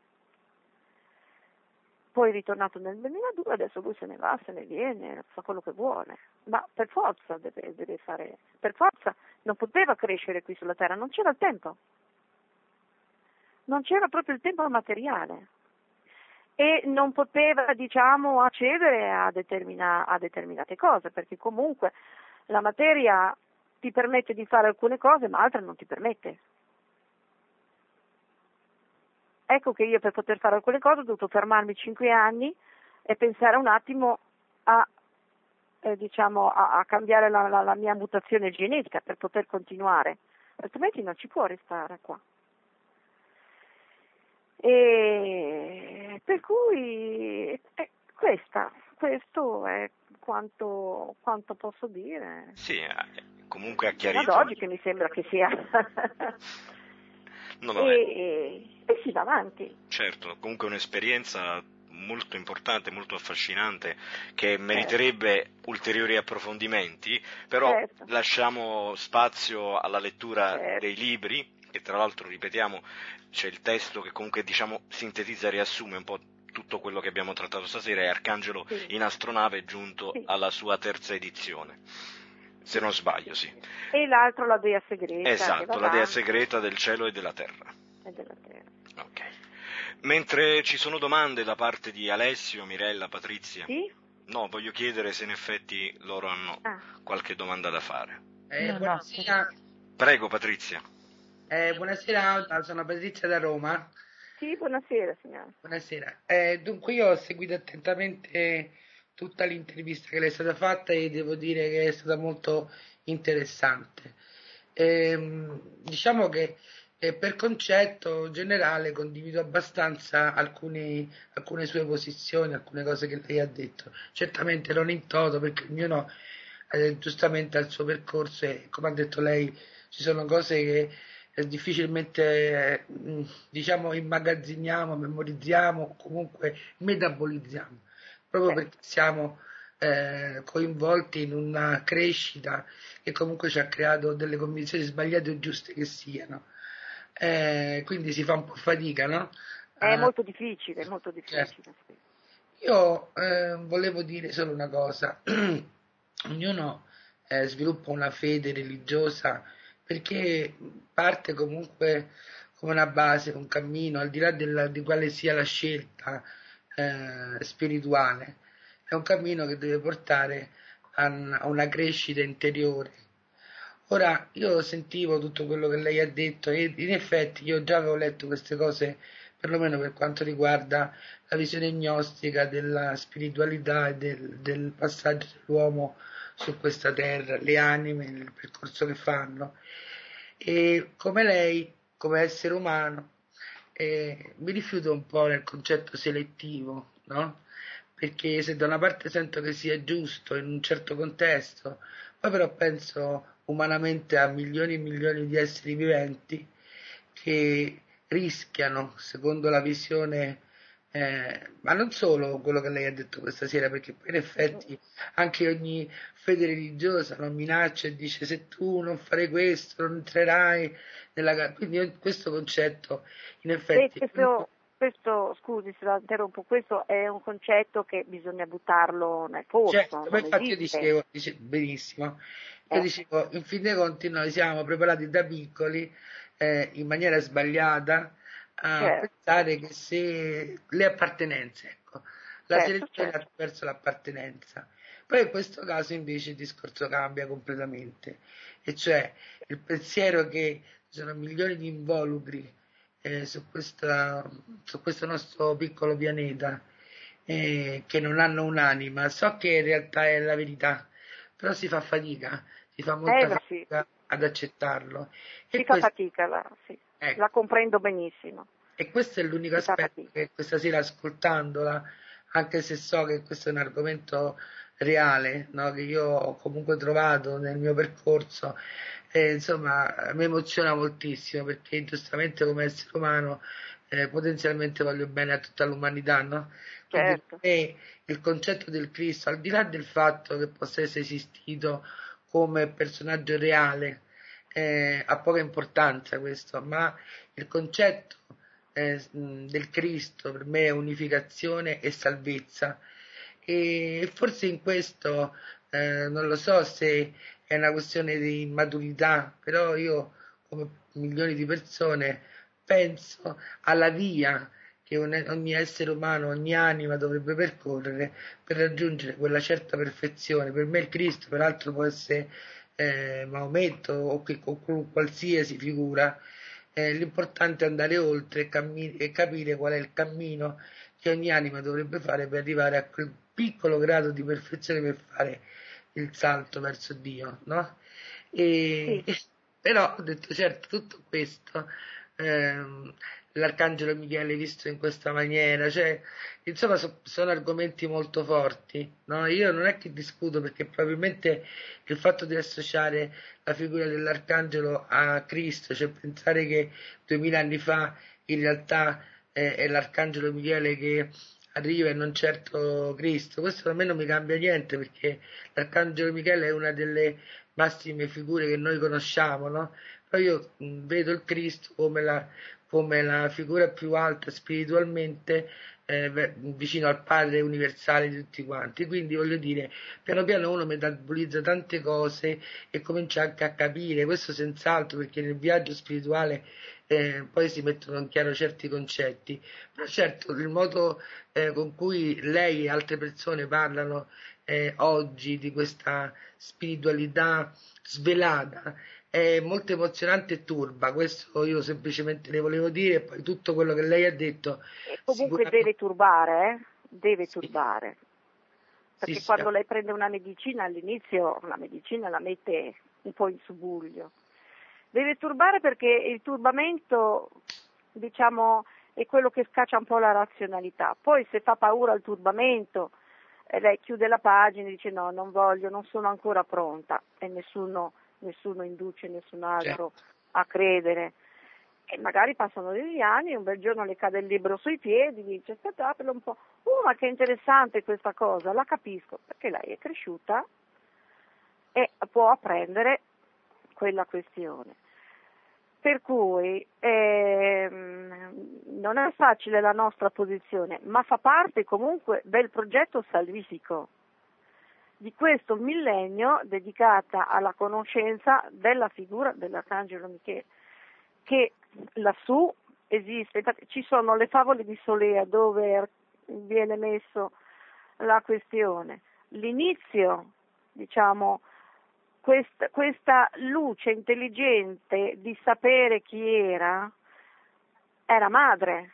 Poi è ritornato nel duemiladue, adesso lui se ne va, se ne viene, fa quello che vuole. Ma per forza deve, deve fare, per forza non poteva crescere qui sulla terra, non c'era il tempo. Non c'era proprio il tempo materiale. E non poteva, diciamo, accedere a, determina, a determinate cose, perché comunque la materia ti permette di fare alcune cose, ma altre non ti permette. Ecco che io per poter fare alcune cose ho dovuto fermarmi cinque anni e pensare un attimo a, eh, diciamo, a, a cambiare la, la, la mia mutazione genetica per poter continuare, altrimenti non ci può restare qua. E per cui eh, questa, questo è quanto, quanto posso dire. Sì, comunque ha Fino chiarito. ad oggi che mi sembra che sia. No, no, e, e, e si va avanti. Certo, comunque un'esperienza molto importante, molto affascinante, che meriterebbe certo. ulteriori approfondimenti, però certo. lasciamo spazio alla lettura certo. dei libri, che tra l'altro, ripetiamo, c'è il testo che comunque, diciamo, sintetizza e riassume un po' tutto quello che abbiamo trattato stasera, e Arcangelo sì. in astronave è giunto sì. alla sua terza edizione, se non sbaglio, sì. E l'altro la Dea Segreta. Esatto, la Dea Segreta del cielo e della terra. E della terra. Ok. Mentre ci sono domande da parte di Alessio, Mirella, Patrizia. Sì? No, voglio chiedere se in effetti loro hanno ah. qualche domanda da fare. Eh, no, buonasera. No. Prego, Patrizia. Eh, buonasera, sono Patrizia da Roma. Sì, buonasera signora. Buonasera. Eh, dunque io ho seguito attentamente tutta l'intervista che le è stata fatta e devo dire che è stata molto interessante. Eh, diciamo che eh, per concetto generale condivido abbastanza alcuni, alcune sue posizioni, alcune cose che lei ha detto. Certamente non in toto, perché ognuno eh, giustamente ha il suo percorso e, come ha detto lei, ci sono cose che eh, difficilmente eh, diciamo immagazziniamo, memorizziamo, comunque metabolizziamo, proprio perché siamo eh, coinvolti in una crescita che comunque ci ha creato delle convinzioni sbagliate o giuste che siano. Eh, quindi si fa un po' fatica, no? È ah, molto difficile, è molto difficile. Certo. Io eh, volevo dire solo una cosa. Ognuno eh, sviluppa una fede religiosa perché parte comunque come una base, un cammino, al di là della, di quale sia la scelta eh, spirituale, è un cammino che deve portare a, a una crescita interiore. Ora, io sentivo tutto quello che lei ha detto e in effetti io già avevo letto queste cose, perlomeno per quanto riguarda la visione gnostica della spiritualità e del, del passaggio dell'uomo su questa terra, le anime, il percorso che fanno. E come lei, come essere umano, eh, mi rifiuto un po' nel concetto selettivo, no? Perché se da una parte sento che sia giusto in un certo contesto, poi però penso umanamente a milioni e milioni di esseri viventi che rischiano, secondo la visione, eh, ma non solo quello che lei ha detto questa sera, perché poi in effetti anche ogni fede religiosa non minaccia e dice se tu non fai questo non entrerai nella... Quindi questo concetto in effetti... E questo, questo, scusi se la interrompo, questo è un concetto che bisogna buttarlo nel posto. Certo, ma infatti io dicevo, dicevo benissimo, io eh. dicevo, in fin dei conti noi siamo preparati da piccoli eh, in maniera sbagliata a certo. pensare che se le appartenenze, ecco, la certo, selezione certo. attraverso l'appartenenza. Poi in questo caso invece il discorso cambia completamente, e cioè il pensiero che ci sono milioni di involucri eh, su, questa, su questo nostro piccolo pianeta eh, che non hanno un'anima, so che in realtà è la verità, però si fa fatica, si fa molta eh, fatica sì. ad accettarlo. Si e fa questo, fatica, la, sì. ecco. La comprendo benissimo. E questo è l'unico si aspetto che questa sera ascoltandola, anche se so che questo è un argomento reale, no? Che io ho comunque trovato nel mio percorso, e, insomma mi emoziona moltissimo, perché giustamente come essere umano eh, potenzialmente voglio bene a tutta l'umanità, no? Quindi certo. per me il concetto del Cristo, al di là del fatto che possa essere esistito come personaggio reale, eh, ha poca importanza questo, ma il concetto eh, del Cristo per me è unificazione e salvezza. E forse in questo eh, non lo so se è una questione di maturità, però io, come milioni di persone, penso alla via che ogni essere umano, ogni anima dovrebbe percorrere per raggiungere quella certa perfezione. Per me il Cristo, peraltro, può essere eh, Maometto o, che, o qualsiasi figura, eh, l'importante è andare oltre e, cammi- e capire qual è il cammino che ogni anima dovrebbe fare per arrivare a quel piccolo grado di perfezione per fare il salto verso Dio, no? E, Sì. però ho detto, certo, tutto questo ehm, l'arcangelo Michele visto in questa maniera, cioè, insomma, so- sono argomenti molto forti, no? Io non è che discuto perché probabilmente il fatto di associare la figura dell'arcangelo a Cristo, cioè pensare che duemila anni fa in realtà eh, è l'arcangelo Michele che arriva e non certo Cristo, questo a me non mi cambia niente perché l'arcangelo Michele è una delle massime figure che noi conosciamo, no? Però io mh, vedo il Cristo come la, come la figura più alta spiritualmente eh, vicino al Padre universale di tutti quanti. Quindi voglio dire, piano piano uno metabolizza tante cose e comincia anche a capire, questo senz'altro, perché nel viaggio spirituale eh, poi si mettono in chiaro certi concetti. Però certo, il modo eh, con cui lei e altre persone parlano eh, oggi di questa spiritualità svelata è molto emozionante e turba, questo io semplicemente le volevo dire, e poi tutto quello che lei ha detto E comunque sicuramente deve turbare, eh? Deve sì, turbare, sì, perché sì, quando lei prende una medicina all'inizio la medicina la mette un po' in subbuglio. Deve turbare perché il turbamento, diciamo, è quello che scaccia un po' la razionalità. Poi se fa paura il turbamento, eh, lei chiude la pagina e dice no, non voglio, non sono ancora pronta e nessuno, nessuno induce nessun cioè, altro a credere. E magari passano degli anni e un bel giorno le cade il libro sui piedi, dice aspettatelo un po', oh ma che interessante questa cosa, la capisco, perché lei è cresciuta e può apprendere quella questione. Per cui ehm, non è facile la nostra posizione, ma fa parte comunque del progetto salvifico di questo millennio dedicata alla conoscenza della figura dell'Arcangelo Michele, che lassù esiste. Infatti ci sono le favole di Solea dove viene messo la questione. L'inizio, diciamo, questa, questa luce intelligente di sapere chi era, era madre,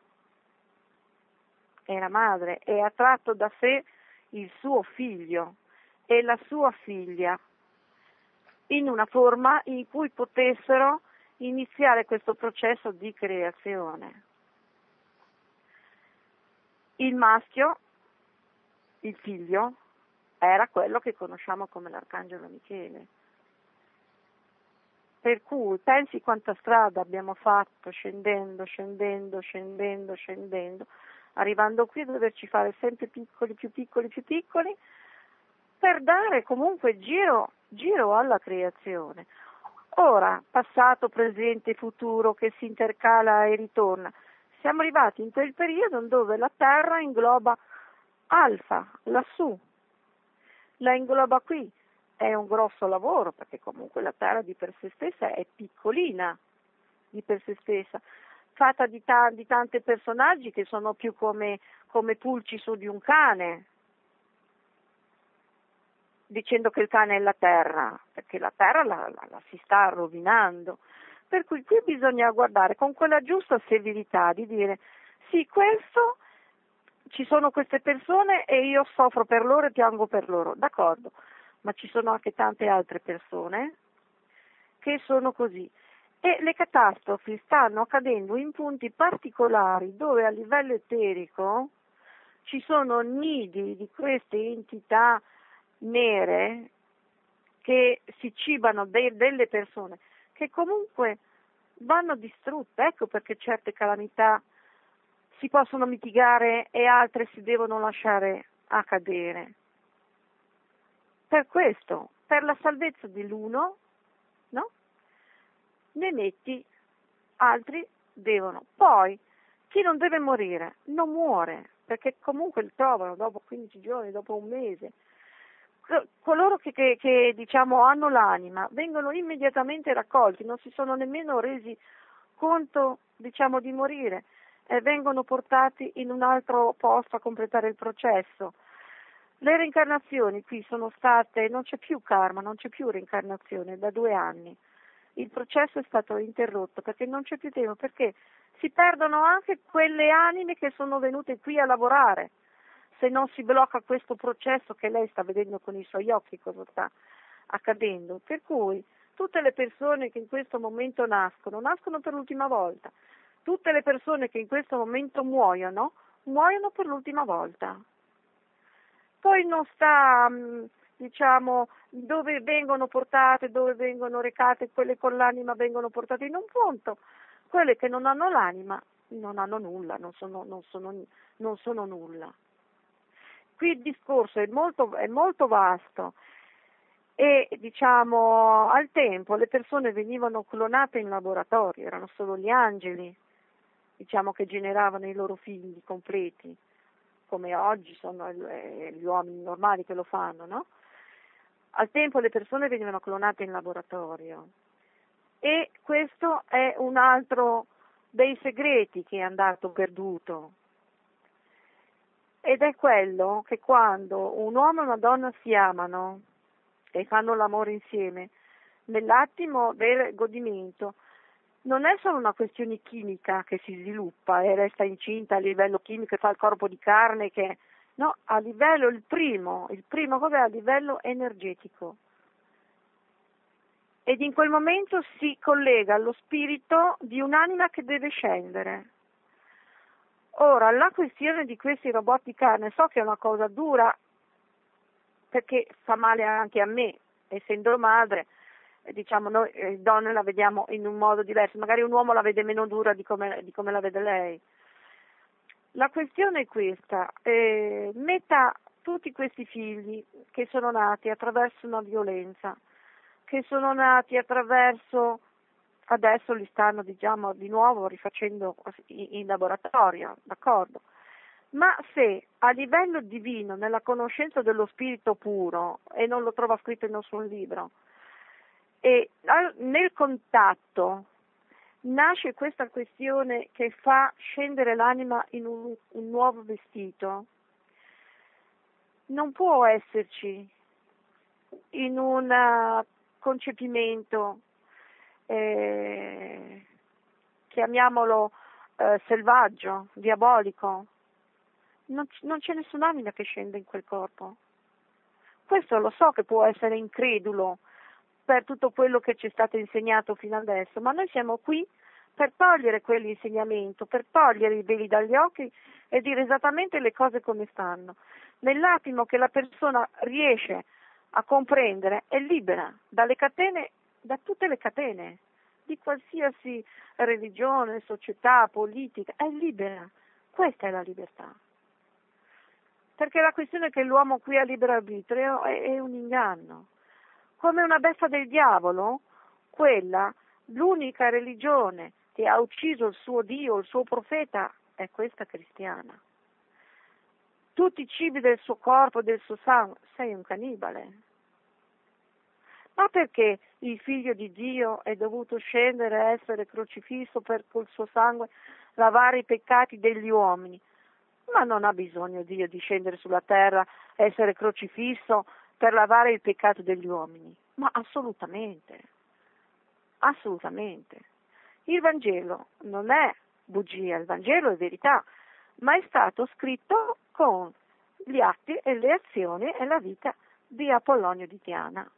era madre e ha tratto da sé il suo figlio e la sua figlia in una forma in cui potessero iniziare questo processo di creazione. Il maschio, il figlio, era quello che conosciamo come l'Arcangelo Michele. Per cui pensi quanta strada abbiamo fatto scendendo, scendendo, scendendo, scendendo, arrivando qui a doverci fare sempre piccoli, più piccoli, più piccoli, per dare comunque giro, giro alla creazione. Ora, passato, presente, futuro che si intercala e ritorna, siamo arrivati in quel periodo dove la Terra ingloba Alfa, lassù, la ingloba qui. È un grosso lavoro perché comunque la Terra di per sé stessa è piccolina, di per sé stessa, fatta di, ta- di tanti personaggi che sono più come, come pulci su di un cane, dicendo che il cane è la terra, perché la terra la, la, la si sta rovinando. Per cui qui bisogna guardare con quella giusta severità di dire sì, questo, ci sono queste persone e io soffro per loro e piango per loro, d'accordo, ma ci sono anche tante altre persone che sono così. E le catastrofi stanno accadendo in punti particolari dove a livello eterico ci sono nidi di queste entità nere che si cibano de- delle persone che comunque vanno distrutte. Ecco perché certe calamità si possono mitigare e altre si devono lasciare accadere. Per questo, per la salvezza dell'uno, no? ne metti, altri devono. Poi chi non deve morire non muore, perché comunque li trovano dopo quindici giorni, dopo un mese. Coloro che, che, che diciamo hanno l'anima vengono immediatamente raccolti, non si sono nemmeno resi conto diciamo di morire, e vengono portati in un altro posto a completare il processo. Le reincarnazioni qui sono state, non c'è più karma, non c'è più reincarnazione da due anni. Il processo è stato interrotto perché non c'è più tempo, perché si perdono anche quelle anime che sono venute qui a lavorare. Se non si blocca questo processo che lei sta vedendo con i suoi occhi cosa sta accadendo. Per cui tutte le persone che in questo momento nascono, nascono per l'ultima volta. Tutte le persone che in questo momento muoiono, muoiono per l'ultima volta. Poi non sta, diciamo, dove vengono portate, dove vengono recate, quelle con l'anima vengono portate in un punto, quelle che non hanno l'anima non hanno nulla, non sono, non sono, non sono nulla. Qui il discorso è molto, è molto vasto e diciamo al tempo le persone venivano clonate in laboratorio, erano solo gli angeli diciamo che generavano i loro figli completi, come oggi sono gli uomini normali che lo fanno, no? Al tempo le persone venivano clonate in laboratorio e questo è un altro dei segreti che è andato perduto. Ed è quello che quando un uomo e una donna si amano e fanno l'amore insieme, nell'attimo del godimento, non è solo una questione chimica che si sviluppa e resta incinta a livello chimico e fa il corpo di carne, che no, a livello, il primo, il primo cos'è a livello energetico. Ed in quel momento si collega allo spirito di un'anima che deve scendere. Ora, la questione di questi robot di carne, so che è una cosa dura, perché fa male anche a me, essendo madre, diciamo noi eh, donne la vediamo in un modo diverso, magari un uomo la vede meno dura di come, di come la vede lei. La questione è questa, eh, metta tutti questi figli che sono nati attraverso una violenza, che sono nati attraverso... Adesso li stanno diciamo di nuovo rifacendo in laboratorio, d'accordo? Ma se a livello divino, nella conoscenza dello spirito puro, e non lo trova scritto in nessun libro, e nel contatto nasce questa questione che fa scendere l'anima in un, un nuovo vestito, non può esserci in un concepimento Eh, chiamiamolo eh, selvaggio, diabolico, non, non c'è nessun'anima che scende in quel corpo. Questo lo so che può essere incredulo per tutto quello che ci è stato insegnato fino adesso, ma noi siamo qui per togliere quell'insegnamento, per togliere i veli dagli occhi e dire esattamente le cose come stanno. Nell'attimo che la persona riesce a comprendere è libera dalle catene, da tutte le catene, di qualsiasi religione, società, politica, è libera. Questa è la libertà. Perché la questione è che l'uomo qui ha libero arbitrio è, è un inganno. Come una beffa del diavolo, quella, l'unica religione che ha ucciso il suo Dio, il suo profeta, è questa cristiana. Tutti i cibi del suo corpo, del suo sangue, sei un cannibale. Ma perché il figlio di Dio è dovuto scendere a essere crocifisso per col suo sangue lavare i peccati degli uomini? Ma non ha bisogno Dio di scendere sulla terra a essere crocifisso per lavare il peccato degli uomini? Ma assolutamente, assolutamente. Il Vangelo non è bugia, il Vangelo è verità, ma è stato scritto con gli atti e le azioni e la vita di Apollonio di Tiana.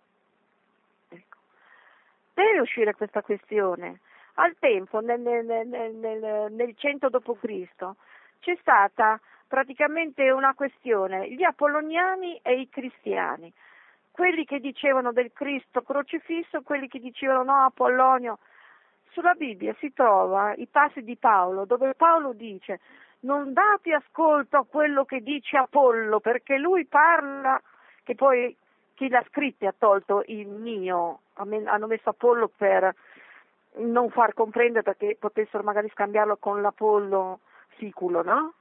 Deve uscire questa questione. Al tempo, nel, nel, nel, nel, nel cento dopo Cristo, c'è stata praticamente una questione, gli apolloniani e i cristiani, quelli che dicevano del Cristo crocifisso, quelli che dicevano no Apollonio. Sulla Bibbia si trova i passi di Paolo, dove Paolo dice non date ascolto a quello che dice Apollo, perché lui parla, che poi chi l'ha scritto ha tolto il mio, hanno messo Apollo per, non far comprendere perché potessero magari scambiarlo con l'Apollo siculo, no?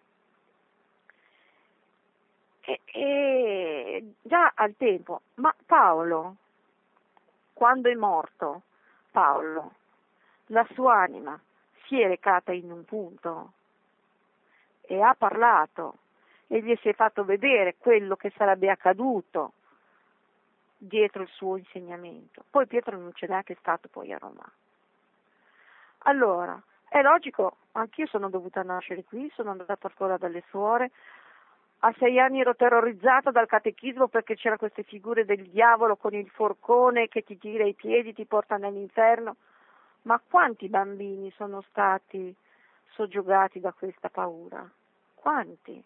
E, e già al tempo, ma Paolo, quando è morto, Paolo, la sua anima si è recata in un punto e ha parlato e gli si è fatto vedere quello che sarebbe accaduto dietro il suo insegnamento. Poi Pietro non c'è neanche stato poi a Roma. Allora, è logico, anch'io sono dovuta nascere qui, sono andata a scuola dalle suore, a sei anni ero terrorizzata dal catechismo perché c'erano queste figure del diavolo con il forcone che ti tira i piedi, ti porta nell'inferno. Ma quanti bambini sono stati soggiogati da questa paura? Quanti?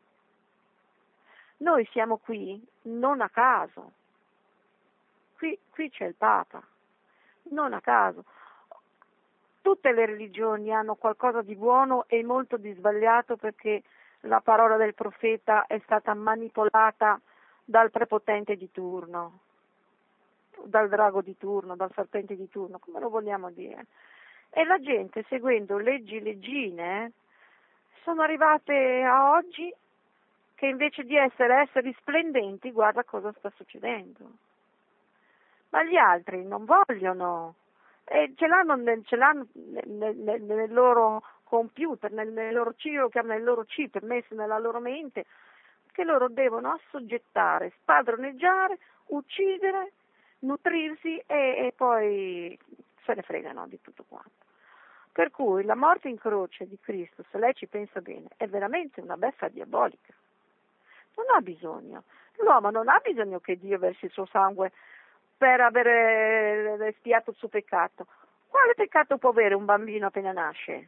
Noi siamo qui non a caso. Qui, qui c'è il Papa, non a caso. Tutte le religioni hanno qualcosa di buono e molto di sbagliato perché la parola del profeta è stata manipolata dal prepotente di turno, dal drago di turno, dal serpente di turno, come lo vogliamo dire. E la gente, seguendo leggi leggine, sono arrivate a oggi che invece di essere esseri splendenti, guarda cosa sta succedendo. Ma gli altri non vogliono, e ce l'hanno, nel, ce l'hanno nel, nel, nel loro computer, nel, nel loro chip, nel loro chip messo nella loro mente, che loro devono assoggettare, spadroneggiare, uccidere, nutrirsi e, e poi se ne fregano di tutto quanto. Per cui la morte in croce di Cristo, se lei ci pensa bene, è veramente una beffa diabolica. Non ha bisogno, l'uomo non ha bisogno che Dio versi il suo sangue per avere espiato il suo peccato. Quale peccato può avere un bambino appena nasce?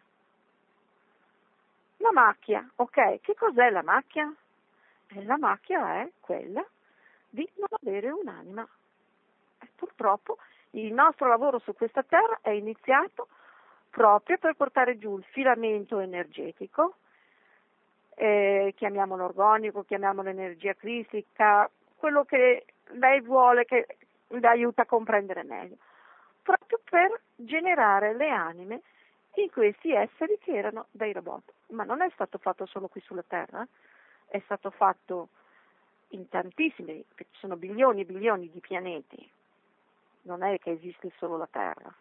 La macchia, ok? Che cos'è la macchia? E la macchia è quella di non avere un'anima. E purtroppo il nostro lavoro su questa terra è iniziato proprio per portare giù il filamento energetico, eh, chiamiamolo organico, chiamiamolo energia cristica, quello che lei vuole che le aiuta a comprendere meglio, proprio per generare le anime in questi esseri che erano dei robot. Ma non è stato fatto solo qui sulla Terra, è stato fatto in tantissimi, ci sono bilioni e bilioni di pianeti, non è che esiste solo la Terra.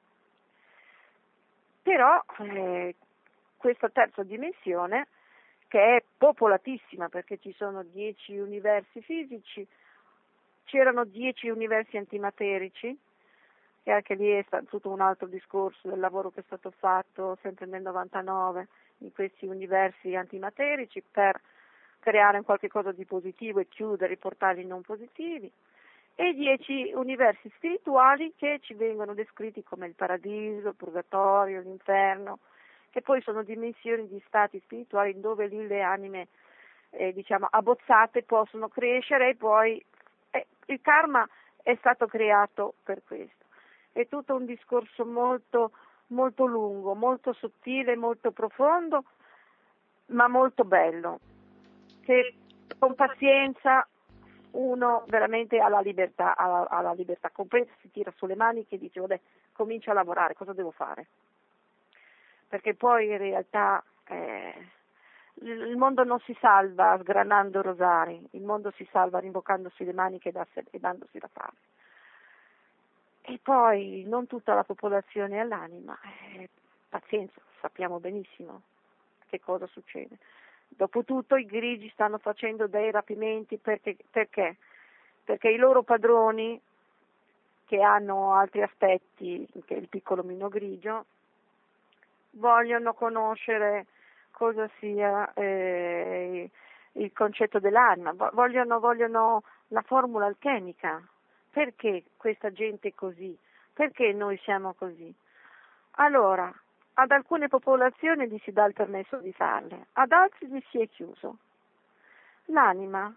Però eh, questa terza dimensione, che è popolatissima perché ci sono dieci universi fisici, c'erano dieci universi antimaterici, e anche lì è stato tutto un altro discorso del lavoro che è stato fatto sempre nel novantanove in questi universi antimaterici per creare un qualche cosa di positivo e chiudere i portali non positivi, e dieci universi spirituali che ci vengono descritti come il paradiso, il purgatorio, l'inferno, che poi sono dimensioni di stati spirituali dove lì le anime eh, diciamo abbozzate possono crescere e poi eh, il karma è stato creato per questo. È tutto un discorso molto, molto lungo, molto sottile, molto profondo, ma molto bello, che con pazienza uno veramente ha la libertà, ha la, ha la libertà completa, si tira sulle maniche e dice, vabbè, comincia a lavorare, cosa devo fare? Perché poi in realtà eh, il mondo non si salva sgranando rosari, il mondo si salva rimboccandosi le maniche e, da, e dandosi da fare. E poi non tutta la popolazione è all'anima, eh, pazienza, sappiamo benissimo che cosa succede. Dopotutto i grigi stanno facendo dei rapimenti perché, perché? Perché i loro padroni, che hanno altri aspetti che il piccolo mino grigio, vogliono conoscere cosa sia eh, il concetto dell'anima, vogliono, vogliono la formula alchemica. Perché questa gente è così? Perché noi siamo così? Allora, ad alcune popolazioni gli si dà il permesso di farle, ad altri gli si è chiuso. L'anima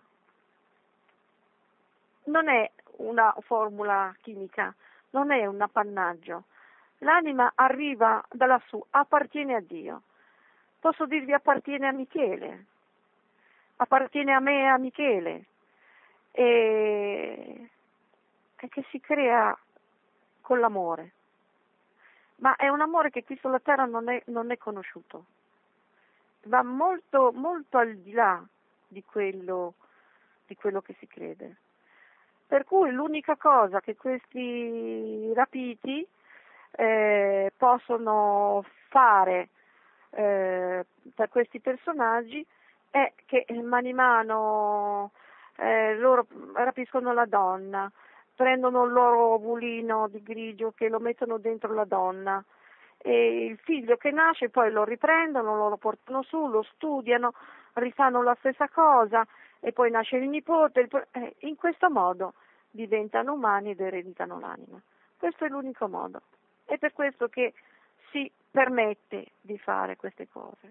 non è una formula chimica, non è un appannaggio. L'anima arriva da lassù, appartiene a Dio. Posso dirvi appartiene a Michele, appartiene a me e a Michele, e, e che si crea con l'amore. ma è un amore che qui sulla terra non è, non è conosciuto, va molto, molto al di là di quello, di quello che si crede. Per cui l'unica cosa che questi rapiti eh, possono fare eh, per questi personaggi è che mano a mano eh, loro rapiscono la donna, prendono il loro ovulino di grigio che lo mettono dentro la donna e il figlio che nasce poi lo riprendono, lo portano su, lo studiano, rifanno la stessa cosa e poi nasce il nipote, il, eh, in questo modo diventano umani ed ereditano l'anima. Questo è l'unico modo. È per questo che si permette di fare queste cose.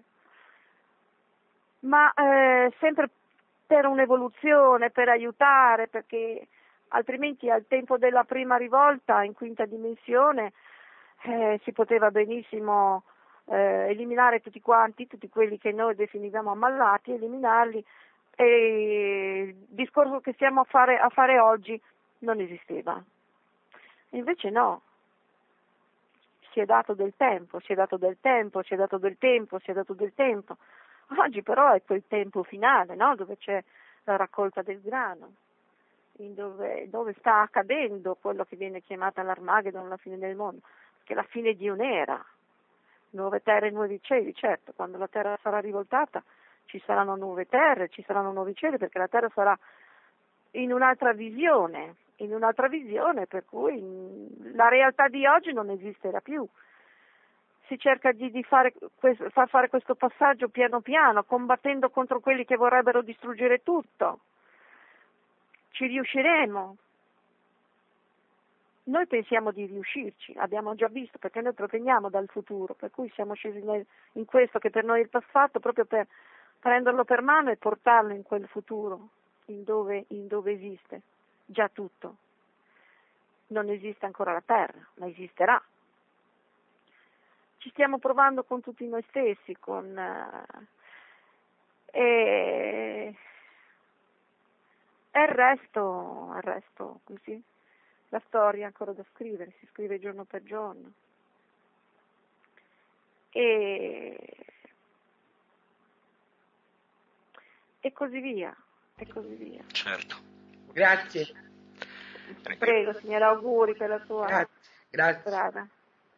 Ma eh, sempre per un'evoluzione, per aiutare, perché altrimenti al tempo della prima rivolta in quinta dimensione eh, si poteva benissimo eh, eliminare tutti quanti, tutti quelli che noi definivamo ammalati, eliminarli, e il discorso che stiamo a fare, a fare oggi non esisteva. Invece no, si è dato del tempo, si è dato del tempo, si è dato del tempo, si è dato del tempo. Oggi però è quel tempo finale, no? Dove c'è la raccolta del grano, in dove, dove sta accadendo quello che viene chiamata l'Armageddon, la fine del mondo, che è la fine di un'era, nuove terre e nuovi cieli. Certo, quando la terra sarà rivoltata ci saranno nuove terre, ci saranno nuovi cieli, perché la terra sarà in un'altra visione, in un'altra visione per cui la realtà di oggi non esisterà più. Si cerca di, di fare, far fare questo passaggio piano piano, combattendo contro quelli che vorrebbero distruggere tutto. Ci riusciremo. Noi pensiamo di riuscirci, abbiamo già visto, perché noi proveniamo dal futuro, per cui siamo scesi nel, in questo che per noi è il passato, proprio per prenderlo per mano e portarlo in quel futuro, in dove, in dove esiste già tutto. Non esiste ancora la terra, ma esisterà. Ci stiamo provando con tutti noi stessi, con uh, e, e il resto, il resto così. La storia è ancora da scrivere, si scrive giorno per giorno. E, e così via, e così via. Certo. Grazie. Prego, signora, auguri per la sua Grazie. Grazie. strada.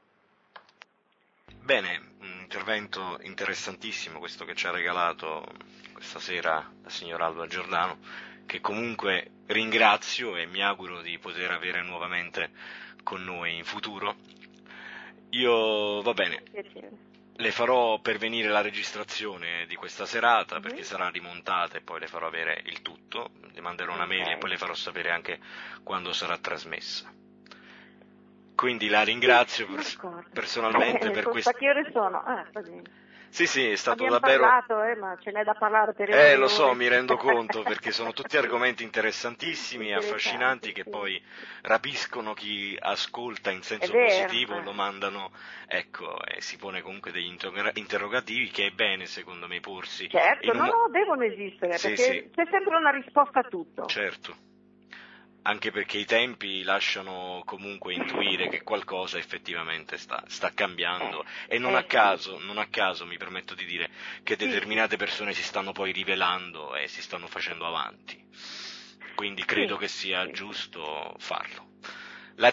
Bene, un intervento interessantissimo questo che ci ha regalato questa sera la signora Alba Giordano, che comunque ringrazio e mi auguro di poter avere nuovamente con noi in futuro. Io, va bene, Piacere. le farò pervenire la registrazione di questa serata, Mm-hmm. perché sarà rimontata e poi le farò avere il tutto, le manderò una mail Ok. e poi le farò sapere anche quando sarà trasmessa. Quindi la ringrazio pers- D'accordo. personalmente Eh, per so- questo. Che ore sono? Ah, va bene. Sì, sì, è stato Abbiamo davvero... parlato, eh, ma ce n'è da parlare per ore Eh, e lo so, ore. mi rendo conto, perché sono tutti argomenti interessantissimi e affascinanti che sì. poi rapiscono chi ascolta in senso È vero, positivo, eh. lo mandano, ecco, e si pone comunque degli interroga- interrogativi che è bene, secondo me, porsi. Certo, in un no, mo- no, devono esistere, Sì, perché sì. c'è sempre una risposta a tutto. Certo. Anche perché i tempi lasciano comunque intuire che qualcosa effettivamente sta, sta cambiando e non Eh, a caso, non a caso mi permetto di dire che Sì, determinate persone si stanno poi rivelando e si stanno facendo avanti, quindi credo Sì, che sia sì. giusto farlo.